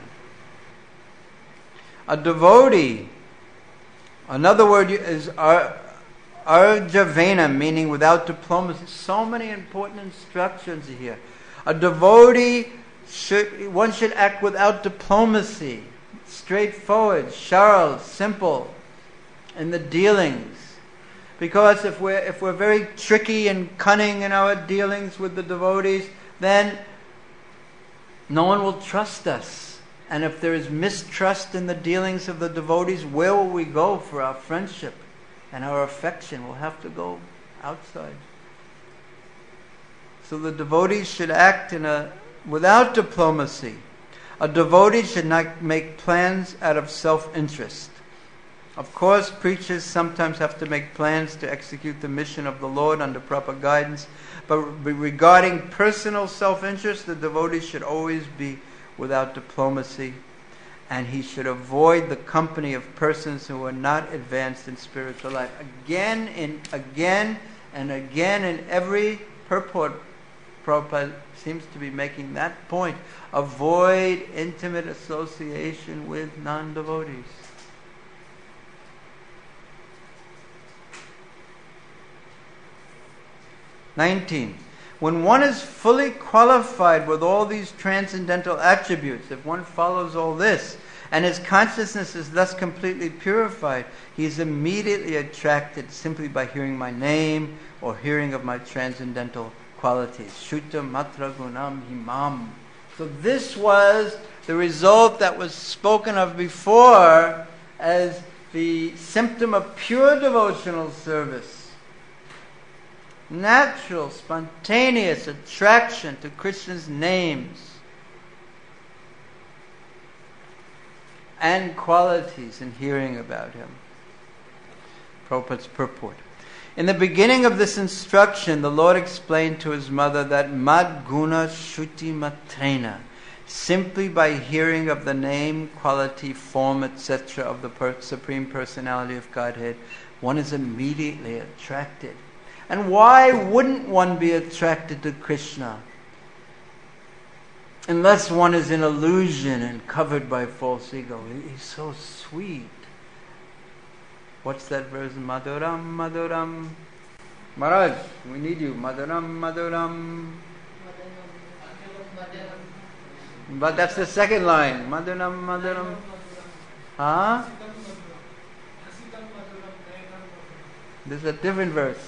A devotee, another word is arjavena, meaning without diplomacy. So many important instructions here. A devotee one should act without diplomacy, straightforward, sharl, simple in the dealings. Because if we're very tricky and cunning in our dealings with the devotees, then no one will trust us. And if there is mistrust in the dealings of the devotees, where will we go for our friendship and our affection? We'll have to go outside. So the devotees should act without diplomacy. A devotee should not make plans out of self-interest. Of course, preachers sometimes have to make plans to execute the mission of the Lord under proper guidance, but regarding personal self-interest, the devotee should always be without diplomacy, and he should avoid the company of persons who are not advanced in spiritual life. Again and again in every purport, Prabhupada seems to be making that point. Avoid intimate association with non-devotees. (19) When one is fully qualified with all these transcendental attributes, if one follows all this, and his consciousness is thus completely purified, he is immediately attracted simply by hearing my name or hearing of my transcendental qualities. Shuta matra gunam himam. So this was the result that was spoken of before as the symptom of pure devotional service. Natural, spontaneous attraction to Krishna's names and qualities in hearing about him. Prabhupada's purport. In the beginning of this instruction, the Lord explained to his mother that mad guna shuti matrena, simply by hearing of the name, quality, form, etc. of the Supreme Personality of Godhead, one is immediately attracted. And why wouldn't one be attracted to Krishna? Unless one is in illusion and covered by false ego. He's so sweet. What's that verse? Maduram, Maduram. Maharaj, we need you. Maduram, Maduram. But that's the second line. Maduram, Maduram. Huh? This is a different verse.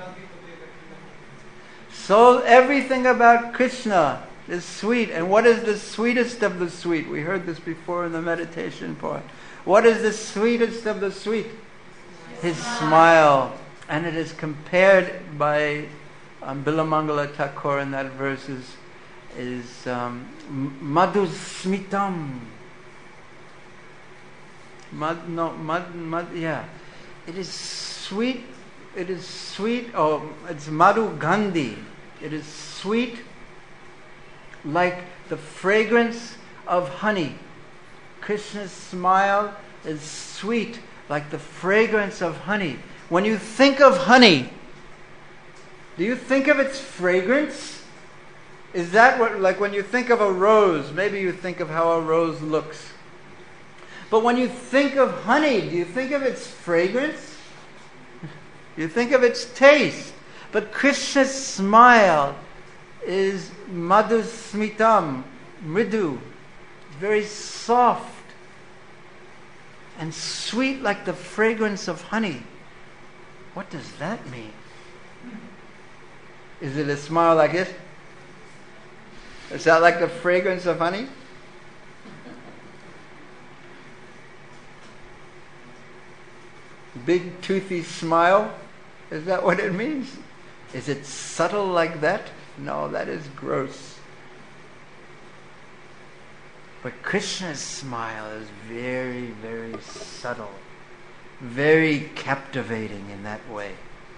So everything about Krishna is sweet. And what is the sweetest of the sweet? We heard this before in the meditation part. What is the sweetest of the sweet? His smile. And it is compared by Bilamangala Thakur in that verse is Madhu Smitam. Yeah. It is sweet. It is sweet. Oh, it's Madhu Gandhi. It is sweet like the fragrance of honey. Krishna's smile is sweet like the fragrance of honey. When you think of honey, do you think of its fragrance? Is that what, like when you think of a rose, maybe you think of how a rose looks. But when you think of honey, do you think of its fragrance? You think of its taste. But Krishna's smile is madhu smitam, mridu, very soft and sweet like the fragrance of honey. What does that mean? Is it a smile like this? Is that like the fragrance of honey? Big toothy smile? Is that what it means? Is it subtle like that? No, that is gross. But Krishna's smile is very, very subtle, very captivating in that way.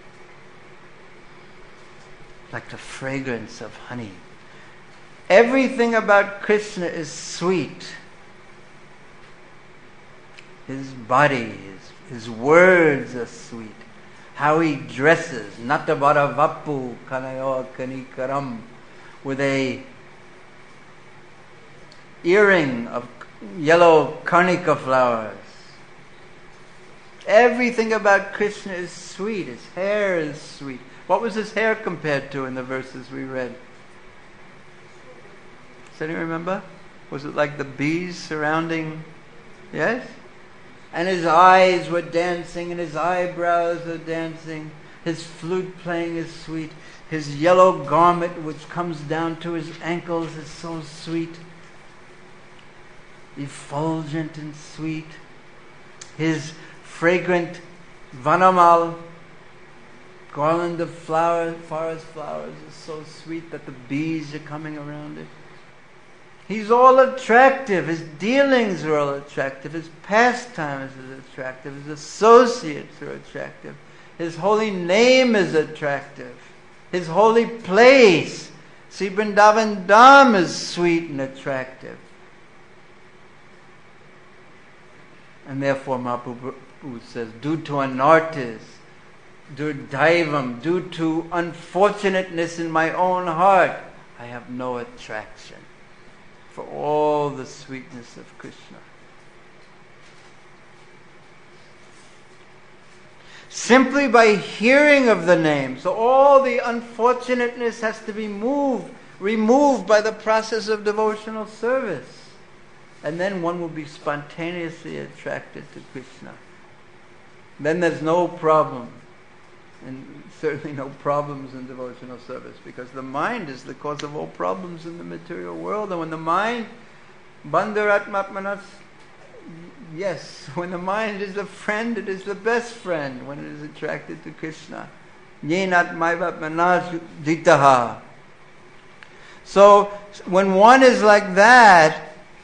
Like the fragrance of honey. Everything about Krishna is sweet. His body, his words are sweet. How he dresses, Natabara Vappu Kanayo Kanikaram, with a earring of yellow karnika flowers. Everything about Krishna is sweet. His hair is sweet. What was his hair compared to in the verses we read? Does anyone remember? Was it like the bees surrounding? Yes? And his eyes were dancing and his eyebrows were dancing. His flute playing is sweet. His yellow garment which comes down to his ankles is so sweet. Effulgent and sweet. His fragrant vanamal, garland of flowers, forest flowers, is so sweet that the bees are coming around it. He's all attractive. His dealings are all attractive. His pastimes are attractive. His associates are attractive. His holy name is attractive. His holy place, Sri Vrindavan Dham, is sweet and attractive. And therefore Mahaprabhu says, due to anarthas, durdaivam, due to unfortunateness in my own heart, I have no attraction for all the sweetness of Krishna. Simply by hearing of the name. So all the unfortunateness has to be removed by the process of devotional service. And then one will be spontaneously attracted to Krishna. Then there's no problem. And certainly no problems in devotional service, because the mind is the cause of all problems in the material world. And when the mind, bandharatmatmanas, yes, when the mind is a friend, it is the best friend when it is attracted to Krishna. Yenatmaivatmanas ditaha. So when one is like that,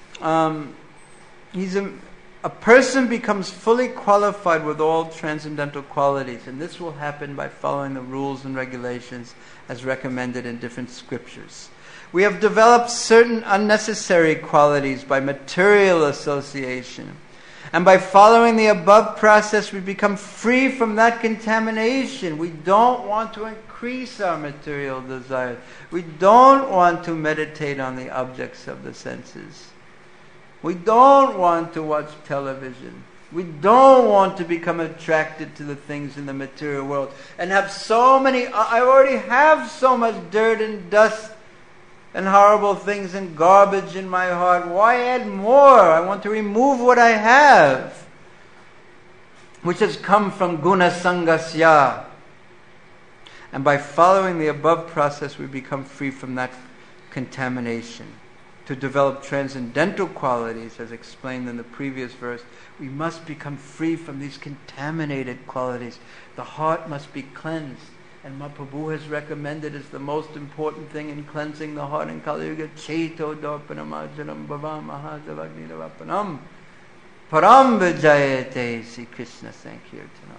a person becomes fully qualified with all transcendental qualities, and this will happen by following the rules and regulations as recommended in different scriptures. We have developed certain unnecessary qualities by material association, and by following the above process we become free from that contamination. We don't want to increase our material desires. We don't want to meditate on the objects of the senses. We don't want to watch television. We don't want to become attracted to the things in the material world and have so many. I already have so much dirt and dust and horrible things and garbage in my heart. Why add more? I want to remove what I have, which has come from guna sangasya. And by following the above process, we become free from that contamination. To develop transcendental qualities, as explained in the previous verse, we must become free from these contaminated qualities. The heart must be cleansed. And Mahaprabhu has recommended as the most important thing in cleansing the heart in Kali Yuga, Chaito Darpanam Ajaram Bhavam Mahadavagnidavapanam Param Vijayate Sri Krishna Sankirtanam.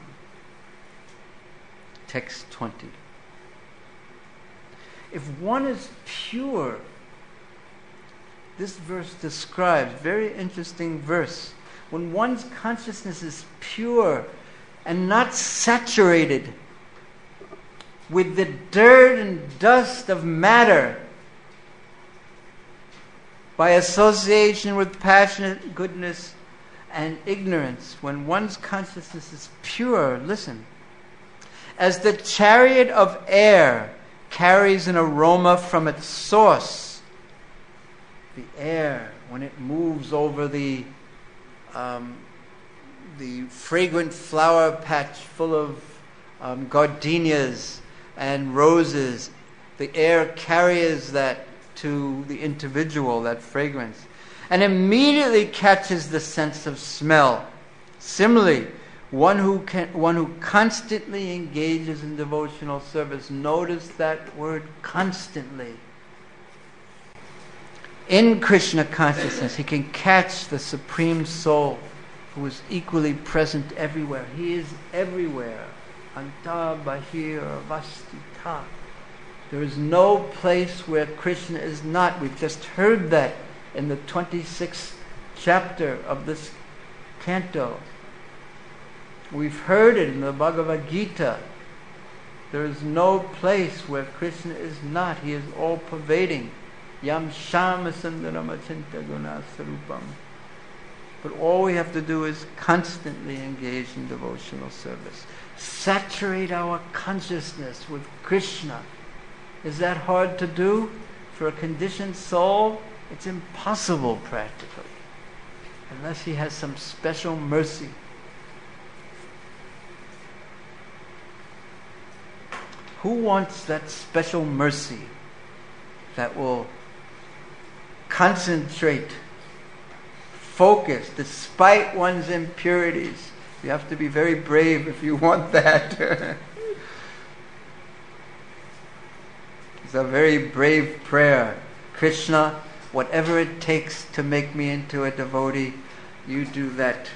Text 20. If one is pure this verse describes, very interesting verse. When one's consciousness is pure and not saturated with the dirt and dust of matter by association with passionate goodness and ignorance, when one's consciousness is pure, listen, as the chariot of air carries an aroma from its source, the air, when it moves over the fragrant flower patch full of gardenias and roses, the air carries that to the individual, that fragrance, and immediately catches the sense of smell. Similarly, one who constantly engages in devotional service, notice that word constantly, in Krishna consciousness, he can catch the Supreme Soul who is equally present everywhere. He is everywhere. Anta bahir vastita. There is no place where Krishna is not. We've just heard that in the 26th chapter of this canto. We've heard it in the Bhagavad Gita. There is no place where Krishna is not. He is all-pervading. Yam Shama Sundaram Achinta Guna Sarupam. But all we have to do is constantly engage in devotional service. Saturate our consciousness with Krishna. Is that hard to do for a conditioned soul? It's impossible practically, unless he has some special mercy. Who wants that special mercy that will concentrate, focus, despite one's impurities? You have to be very brave if you want that. It's a very brave prayer. Krishna, whatever it takes to make me into a devotee, you do that.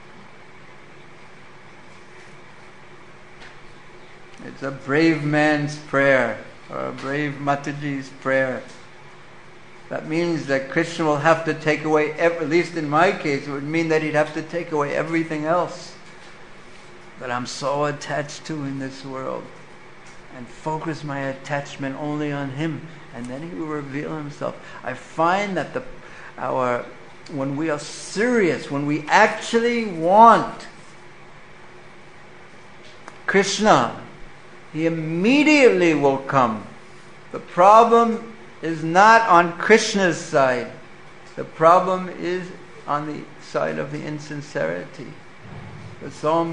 It's a brave man's prayer, or a brave Mataji's prayer. That means that Krishna will have to take away, at least in my case, it would mean that he'd have to take away everything else that I'm so attached to in this world, and focus my attachment only on him, and then he will reveal himself. I find that when we are serious, when we actually want Krishna, he immediately will come. The problem is not on Krishna's side. The problem is on the side of the insincerity. The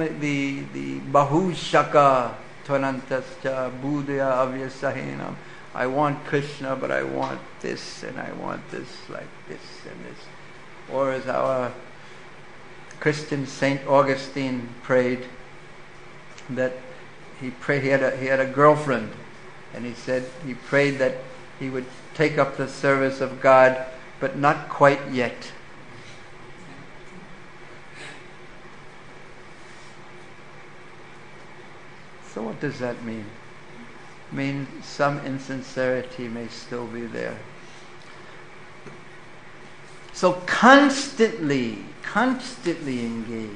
Bahushaka Tvanantascha Buddhya Avyasahinam. I want Krishna, but I want this, and I want this, like this and this. Or as our Christian Saint Augustine prayed, that he had a girlfriend, and he said he prayed that he would take up the service of God, but not quite yet. So what does that mean? It means some insincerity may still be there. So constantly engage.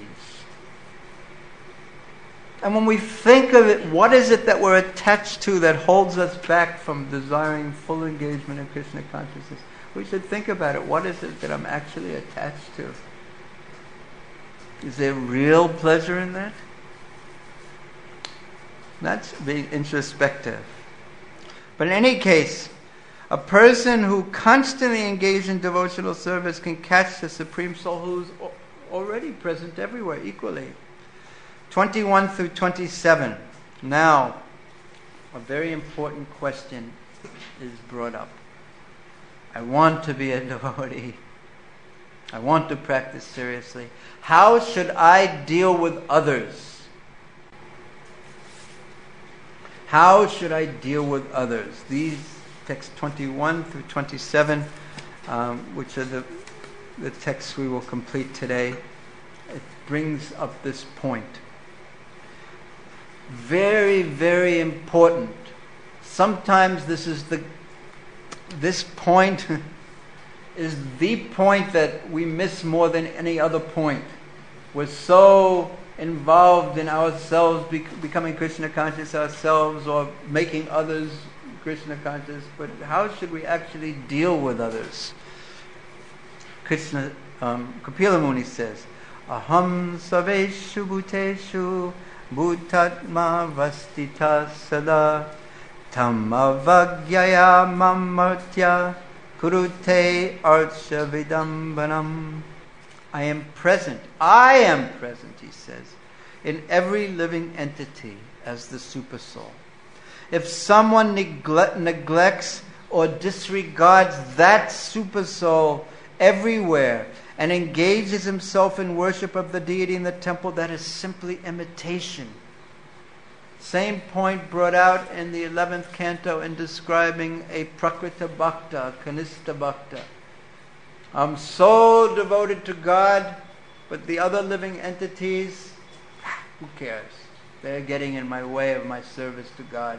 And when we think of it, what is it that we're attached to that holds us back from desiring full engagement in Krishna consciousness? We should think about it. What is it that I'm actually attached to? Is there real pleasure in that? That's being introspective. But in any case, a person who constantly engages in devotional service can catch the Supreme Soul who's already present everywhere equally. 21 through 27. Now, a very important question is brought up. I want to be a devotee. I want to practice seriously. How should I deal with others? How should I deal with others? These texts 21 through 27, which are the texts we will complete today, it brings up this point. Very, very important. Sometimes this point is the point that we miss more than any other point. We're so involved in ourselves, becoming Krishna conscious ourselves, or making others Krishna conscious, but how should we actually deal with others? Kapila Muni says, Aham saveshu bhuteshu bhutatma vastita sada tam avagyaya mamartya kurute archa vidambanam. I am present, he says, in every living entity as the Supersoul. If someone neglects or disregards that Supersoul everywhere and engages himself in worship of the deity in the temple, that is simply imitation. Same point brought out in the 11th canto in describing a Prakrita Bhakta, Kanista Bhakta. I'm so devoted to God, but the other living entities, who cares? They're getting in my way of my service to God.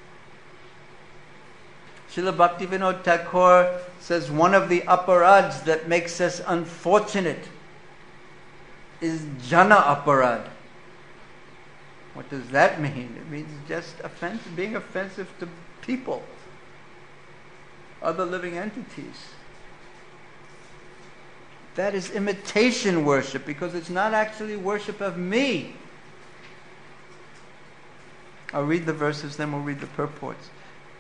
Srila Bhaktivinoda Thakur says one of the aparads that makes us unfortunate is jana aparad. What does that mean? It means just being offensive to people, other living entities. That is imitation worship, because it's not actually worship of me. I'll read the verses, then we'll read the purports.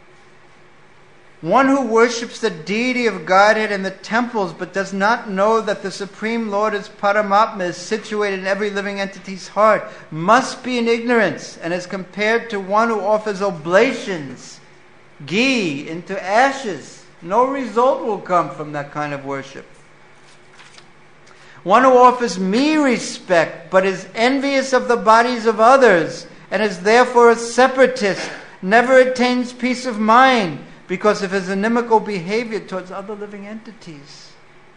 One who worships the deity of Godhead in the temples but does not know that the Supreme Lord is Paramatma, is situated in every living entity's heart, must be in ignorance, and is compared to one who offers oblations, ghee into ashes. No result will come from that kind of worship. One who offers me respect but is envious of the bodies of others and is therefore a separatist, never attains peace of mind because of his inimical behavior towards other living entities.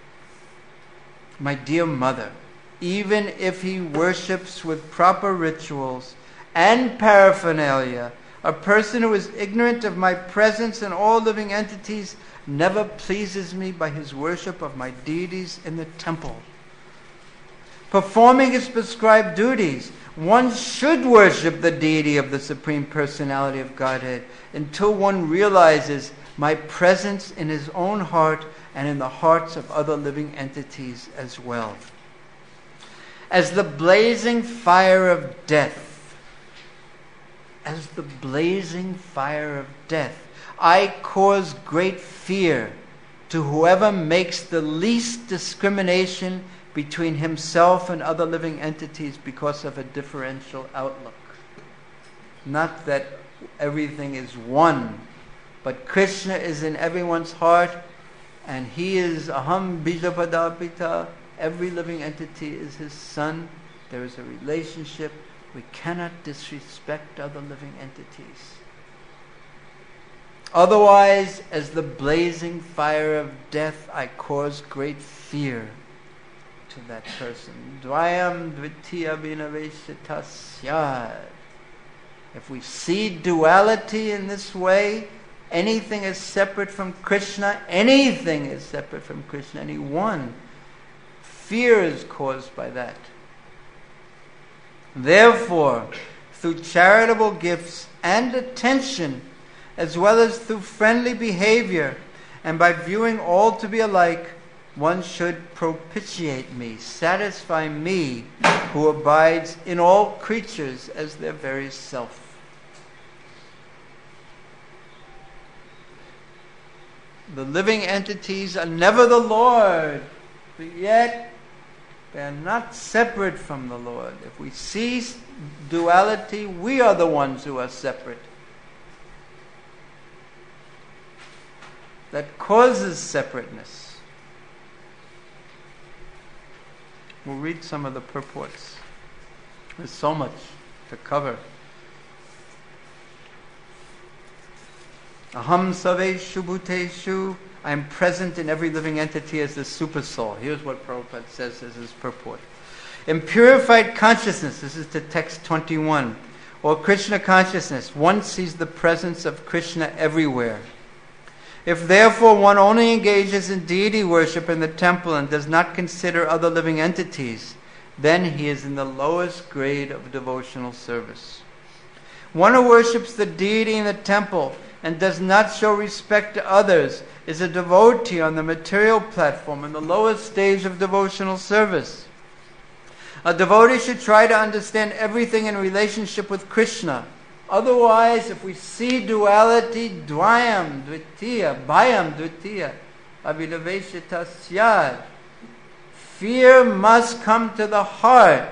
My dear mother, even if he worships with proper rituals and paraphernalia, a person who is ignorant of my presence in all living entities never pleases me by his worship of my deities in the temple. Performing his prescribed duties, one should worship the deity of the Supreme Personality of Godhead until one realizes my presence in his own heart and in the hearts of other living entities as well. As the blazing fire of death, I cause great fear to whoever makes the least discrimination between himself and other living entities because of a differential outlook. Not that everything is one, but Krishna is in everyone's heart, and he is Aham Bijapadapita. Every living entity is his son. There is a relationship. We cannot disrespect other living entities. Otherwise, as the blazing fire of death, I cause great fear to that person. Dvayam dvitiya vinaveshita syad. If we see duality in this way, anything is separate from Krishna, any one, fear is caused by that. Therefore, through charitable gifts and attention, as well as through friendly behavior, and by viewing all to be alike, one should propitiate me, satisfy me, who abides in all creatures as their very self. The living entities are never the Lord, but yet they are not separate from the Lord. If we see duality, we are the ones who are separate. That causes separateness. We'll read some of the purports. There's so much to cover. Aham saveshu bhuteshu. I am present in every living entity as the Supersoul. Here's what Prabhupada says as his purport. In purified consciousness, this is to text 21, or Krishna consciousness, one sees the presence of Krishna everywhere. If therefore one only engages in deity worship in the temple and does not consider other living entities, then he is in the lowest grade of devotional service. One who worships the deity in the temple and does not show respect to others is a devotee on the material platform in the lowest stage of devotional service. A devotee should try to understand everything in relationship with Krishna. Otherwise, if we see duality, dvayam dvitiya, bhayam dvitiya, abhilaveshita syad, fear must come to the heart.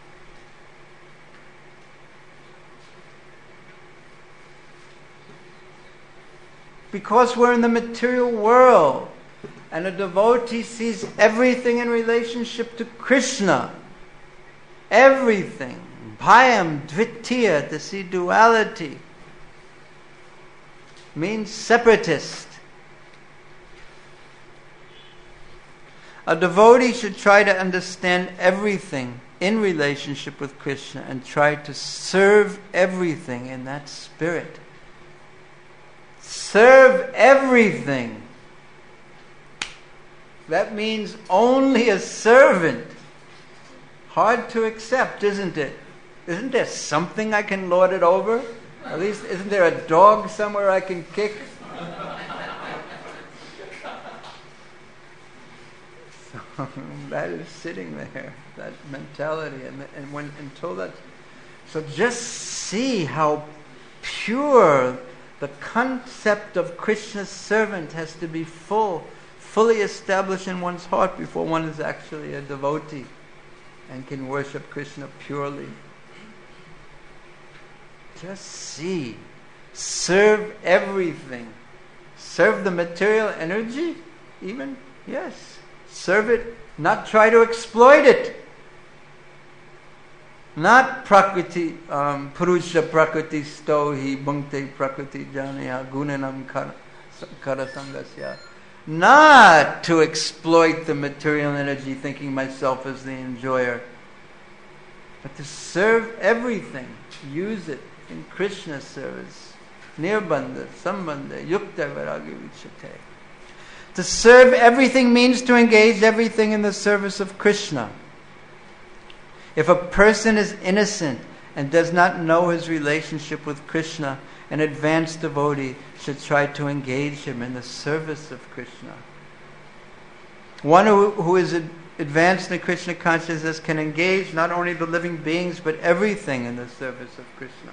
Because we're in the material world, and a devotee sees everything in relationship to Krishna. Everything. Bhayam dvitiya, to see duality, means separatist. A devotee should try to understand everything in relationship with Krishna and try to serve everything in that spirit. Serve everything. That means only a servant. Hard to accept, isn't it? Isn't there something I can lord it over? At least, isn't there a dog somewhere I can kick? So that is sitting there, that mentality, and when until that. So just see how pure the concept of Krishna's servant has to be fully established in one's heart before one is actually a devotee and can worship Krishna purely. Just see. Serve everything. Serve the material energy, even? Yes. Serve it. Not try to exploit it. Not prakriti, purusha prakriti stohi bhungte prakriti janiya gunanam karasangasya. Not to exploit the material energy thinking myself as the enjoyer, but to serve everything. Use it in Krishna's service. Nirbandha, sambandha, yukta viragi vichate. To serve everything means to engage everything in the service of Krishna. If a person is innocent and does not know his relationship with Krishna, an advanced devotee should try to engage him in the service of Krishna. One who is advanced in Krishna consciousness can engage not only the living beings but everything in the service of Krishna.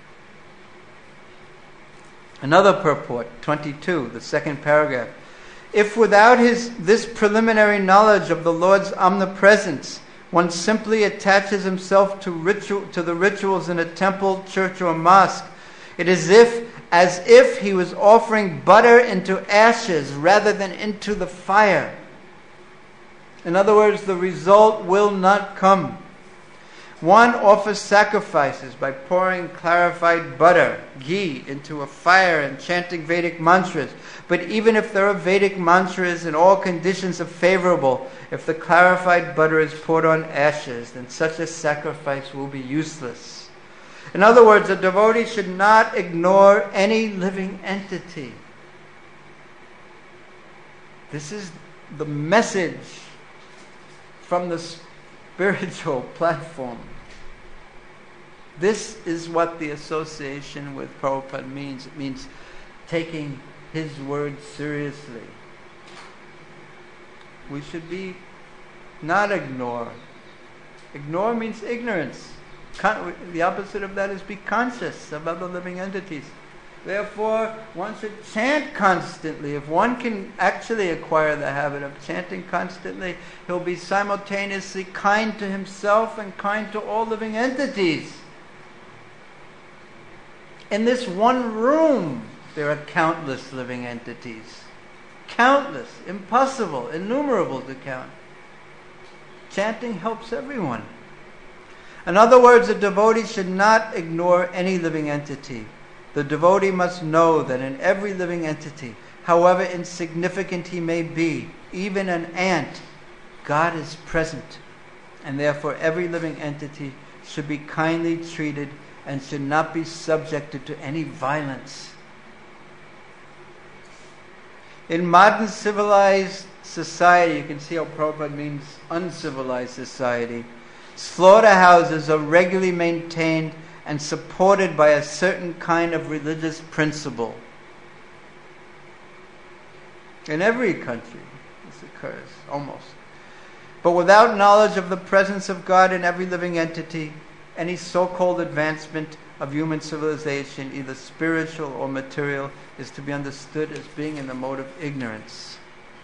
Another purport, 22, the second paragraph. If without this preliminary knowledge of the Lord's omnipresence, one simply attaches himself to the rituals in a temple, church, or mosque, it is as if he was offering butter into ashes rather than into the fire. In other words, the result will not come. One offers sacrifices by pouring clarified butter, ghee, into a fire and chanting Vedic mantras. But even if there are Vedic mantras and all conditions are favorable, if the clarified butter is poured on ashes, then such a sacrifice will be useless. In other words, a devotee should not ignore any living entity. This is the message from the spiritual platform. This is what the association with Prabhupada means. It means taking his words seriously. We should be not ignore. Ignore means ignorance. The opposite of that is be conscious of other living entities. Therefore, one should chant constantly. If one can actually acquire the habit of chanting constantly, he'll be simultaneously kind to himself and kind to all living entities. In this one room, there are countless living entities. Countless, impossible, innumerable to count. Chanting helps everyone. In other words, a devotee should not ignore any living entity. The devotee must know that in every living entity, however insignificant he may be, even an ant, God is present. And therefore every living entity should be kindly treated and should not be subjected to any violence. In modern civilized society, you can see how Prabhupada means uncivilized society, slaughterhouses are regularly maintained and supported by a certain kind of religious principle. In every country, this occurs, almost. But without knowledge of the presence of God in every living entity, any so-called advancement of human civilization, either spiritual or material, is to be understood as being in the mode of ignorance.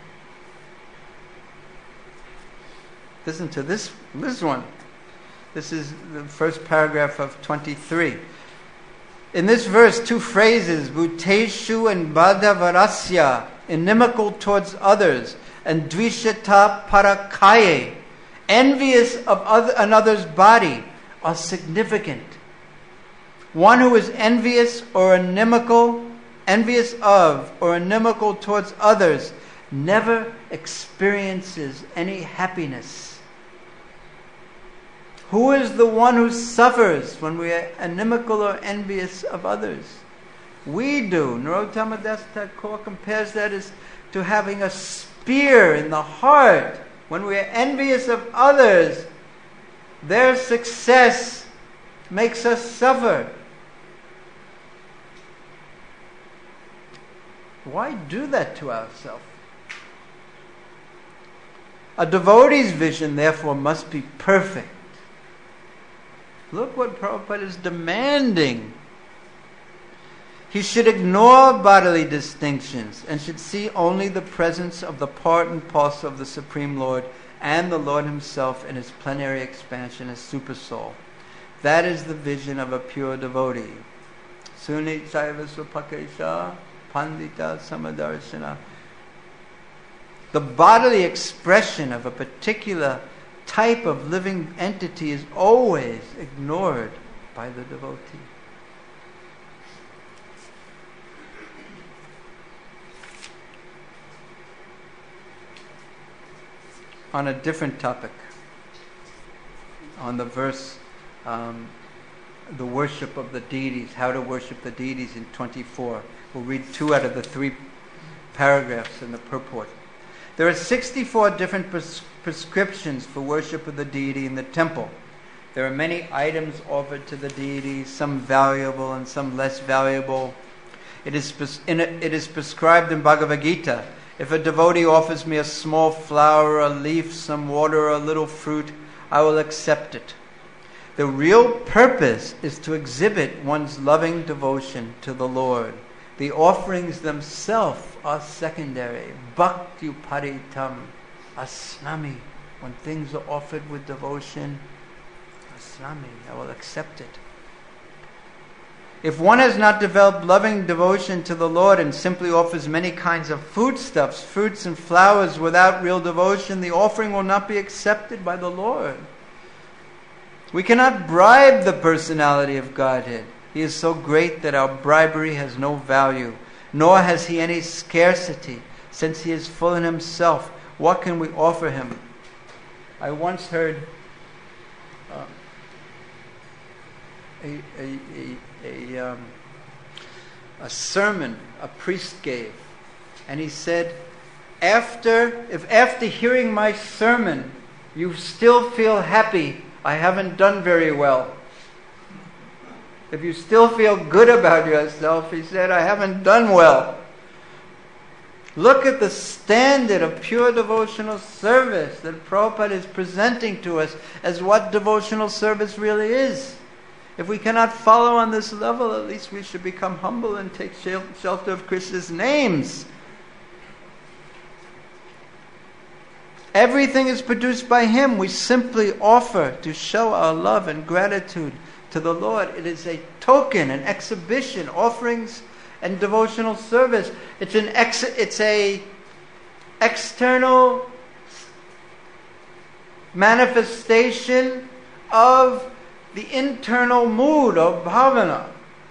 Listen to this one. This is the first paragraph of 23. In this verse, two phrases, bhuteshu and bhadavarasya, inimical towards others, and dvishata parakaye, envious of another's body, are significant. One who is envious of or inimical towards others never experiences any happiness. Who is the one who suffers when we are inimical or envious of others? We do. Narottama Das Thakur compares that as to having a spear in the heart. When we are envious of others, their success makes us suffer. Why do that to ourselves? A devotee's vision, therefore, must be perfect. Look what Prabhupada is demanding. He should ignore bodily distinctions and should see only the presence of the part and parcel of the Supreme Lord and the Lord Himself in His plenary expansion as Supersoul. That is the vision of a pure devotee. Suni Chaiva Supakesha Pandita Samadarshana. The bodily expression of a particular type of living entity is always ignored by the devotee. On a different topic, on the verse, the worship of the deities, how to worship the deities in 24. We'll read 2 out of the 3 paragraphs in the purport. There are 64 different prescriptions for worship of the deity in the temple. There are many items offered to the deity, some valuable and some less valuable. It is prescribed in Bhagavad Gita. If a devotee offers me a small flower, a leaf, some water, or a little fruit, I will accept it. The real purpose is to exhibit one's loving devotion to the Lord. The offerings themselves are secondary. Bhakti paritam asnami. When things are offered with devotion, asnami, I will accept it. If one has not developed loving devotion to the Lord and simply offers many kinds of foodstuffs, fruits and flowers without real devotion, the offering will not be accepted by the Lord. We cannot bribe the personality of Godhead. He is so great that our bribery has no value, nor has He any scarcity, since He is full in Himself. What can we offer Him? I once heard a sermon a priest gave, and he said, if after hearing my sermon you still feel happy, I haven't done very well. If you still feel good about yourself, he said, I haven't done well. Look at the standard of pure devotional service that Prabhupada is presenting to us as what devotional service really is. If we cannot follow on this level, at least we should become humble and take shelter of Krishna's names. Everything is produced by Him. We simply offer to show our love and gratitude to the Lord. It is a token, an exhibition, offerings and devotional service. It's a external manifestation of the internal mood of bhavana.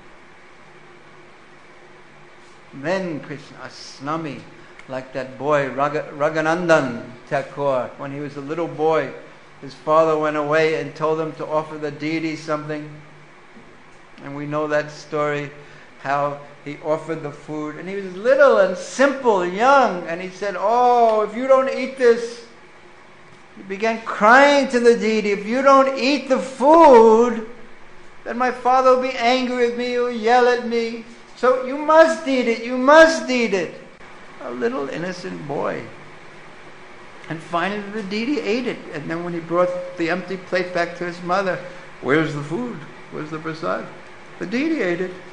Then Krishna Asnami, like that boy Raghunandan Thakur, when he was a little boy, his father went away and told him to offer the deity something, and we know that story. how he offered the food, and he was little and simple, young, and he said, "Oh, if you don't eat this," he began crying to the deity, "if you don't eat the food, then my father will be angry with me, he'll yell at me. So you must eat it, you must eat it." A little innocent boy. And finally the deity ate it. And then when he brought the empty plate back to his mother, "Where's the food? Where's the prasad?" The deity ate it.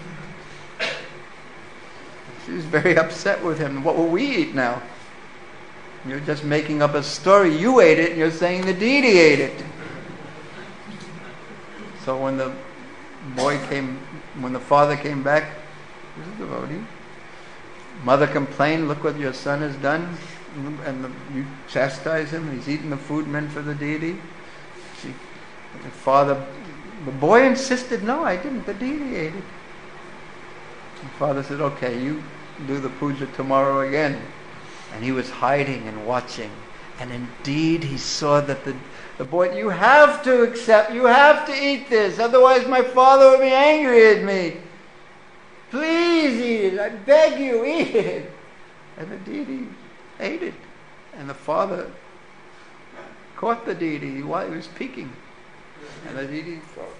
She was very upset with him. "What will we eat now? You're just making up a story. You ate it and you're saying the deity ate it." So when the father came back, "This is the devotee." Mother complained, "Look what your son has done." And you chastise him. He's eating the food meant for the deity. The boy insisted, "No, I didn't. The deity ate it." The father said, "Okay, you do the puja tomorrow again." And he was hiding and watching. And indeed he saw that the boy, "You have to accept, you have to eat this, otherwise my father will be angry at me. Please eat it, I beg you, eat it." And the deity ate it. And the father caught the deity while he was peeking. And the deity thought.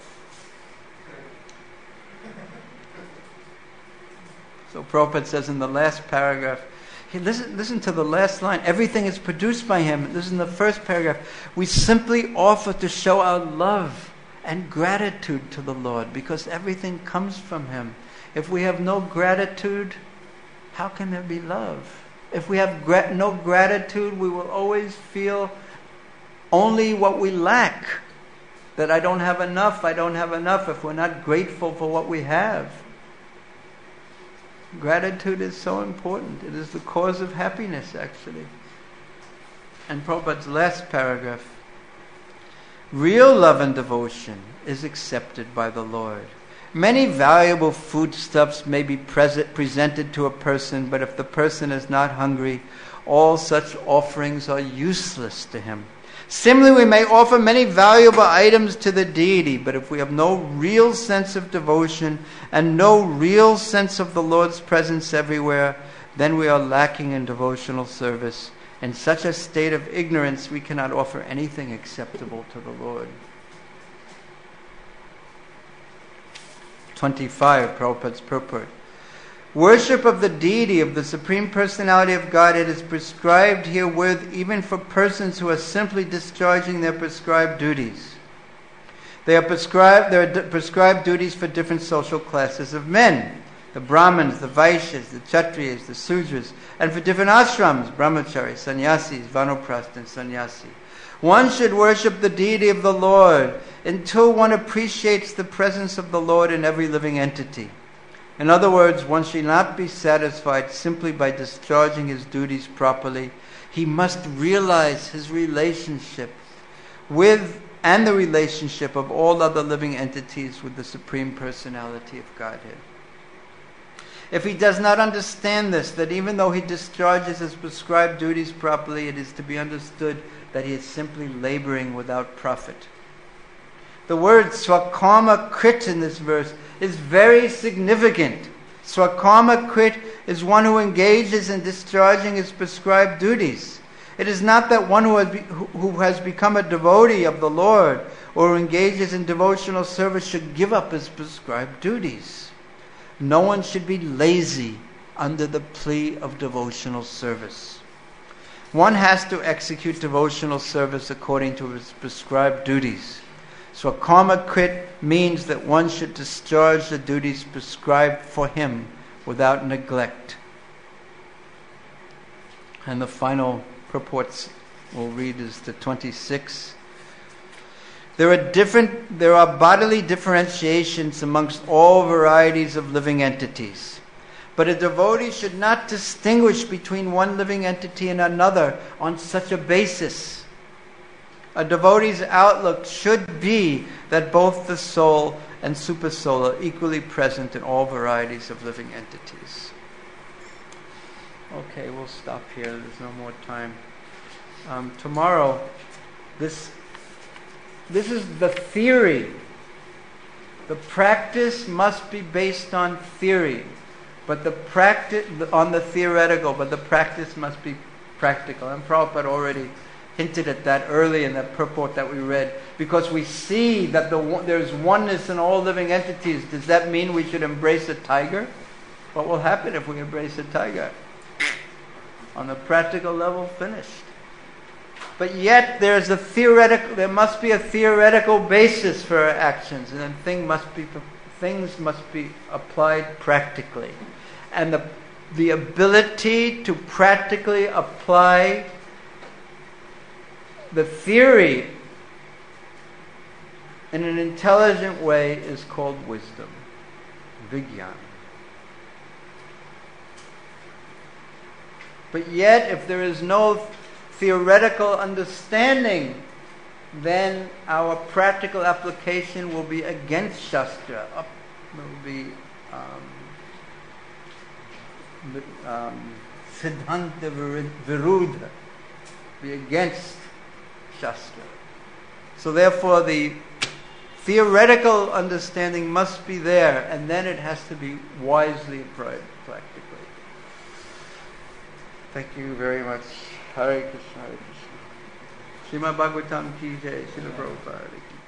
So Prabhupada says in the last paragraph, listen to the last line. Everything is produced by him. This is in the first paragraph. We simply offer to show our love and gratitude to the Lord because everything comes from him. If we have no gratitude, how can there be love? If we have no gratitude, we will always feel only what we lack. That I don't have enough, I don't have enough, if we're not grateful for what we have. Gratitude is so important. It is the cause of happiness, actually. And Prabhupada's last paragraph. Real love and devotion is accepted by the Lord. Many valuable foodstuffs may be presented to a person, but if the person is not hungry, all such offerings are useless to him. Similarly, we may offer many valuable items to the deity, but if we have no real sense of devotion and no real sense of the Lord's presence everywhere, then we are lacking in devotional service. In such a state of ignorance, we cannot offer anything acceptable to the Lord. 25, Prabhupada's purport. Worship of the deity, of the Supreme Personality of Godhead, is prescribed herewith even for persons who are simply discharging their prescribed duties. There are prescribed duties for different social classes of men. The Brahmins, the Vaishyas, the Kshatriyas, the Sudras, and for different ashrams, brahmacharis, sannyasis, vanaprastha, and sannyasi. One should worship the deity of the Lord until one appreciates the presence of the Lord in every living entity. In other words, one should not be satisfied simply by discharging his duties properly. He must realize his relationship with and the relationship of all other living entities with the Supreme Personality of Godhead. If he does not understand this, that even though he discharges his prescribed duties properly, it is to be understood that he is simply laboring without profit. The word swakarma krit in this verse is very significant. Swakarma krit is one who engages in discharging his prescribed duties. It is not that one who has become a devotee of the Lord or who engages in devotional service should give up his prescribed duties. No one should be lazy under the plea of devotional service. One has to execute devotional service according to his prescribed duties. Swakarma krit means that one should discharge the duties prescribed for him without neglect. And the final purports we'll read is the 26. There are bodily differentiations amongst all varieties of living entities. But a devotee should not distinguish between one living entity and another on such a basis. A devotee's outlook should be that both the soul and supersoul are equally present in all varieties of living entities. Okay, we'll stop here. There's no more time. Tomorrow, this is the theory The practice must be based on theory, but the practice on the theoretical, but the practice must be practical. And Prabhupada already hinted at that early in that purport that we read, because we see that there's oneness in all living entities. Does that mean we should embrace a tiger? What will happen if we embrace a tiger? On the practical level, finished. But yet there must be a theoretical basis for our actions, and then things must be applied practically. And the ability to practically apply the theory in an intelligent way is called wisdom, Vijnana. But yet, if there is no theoretical understanding, then our practical application will be against Shastra. Will be Siddhanta Viruddha, be against Shastra. So therefore the theoretical understanding must be there, and then it has to be wisely applied practically. Thank you very much. Hare Krishna, Hare Krishna. Srimad Bhagavatam ki jai, Srila Prabhupada ki jai.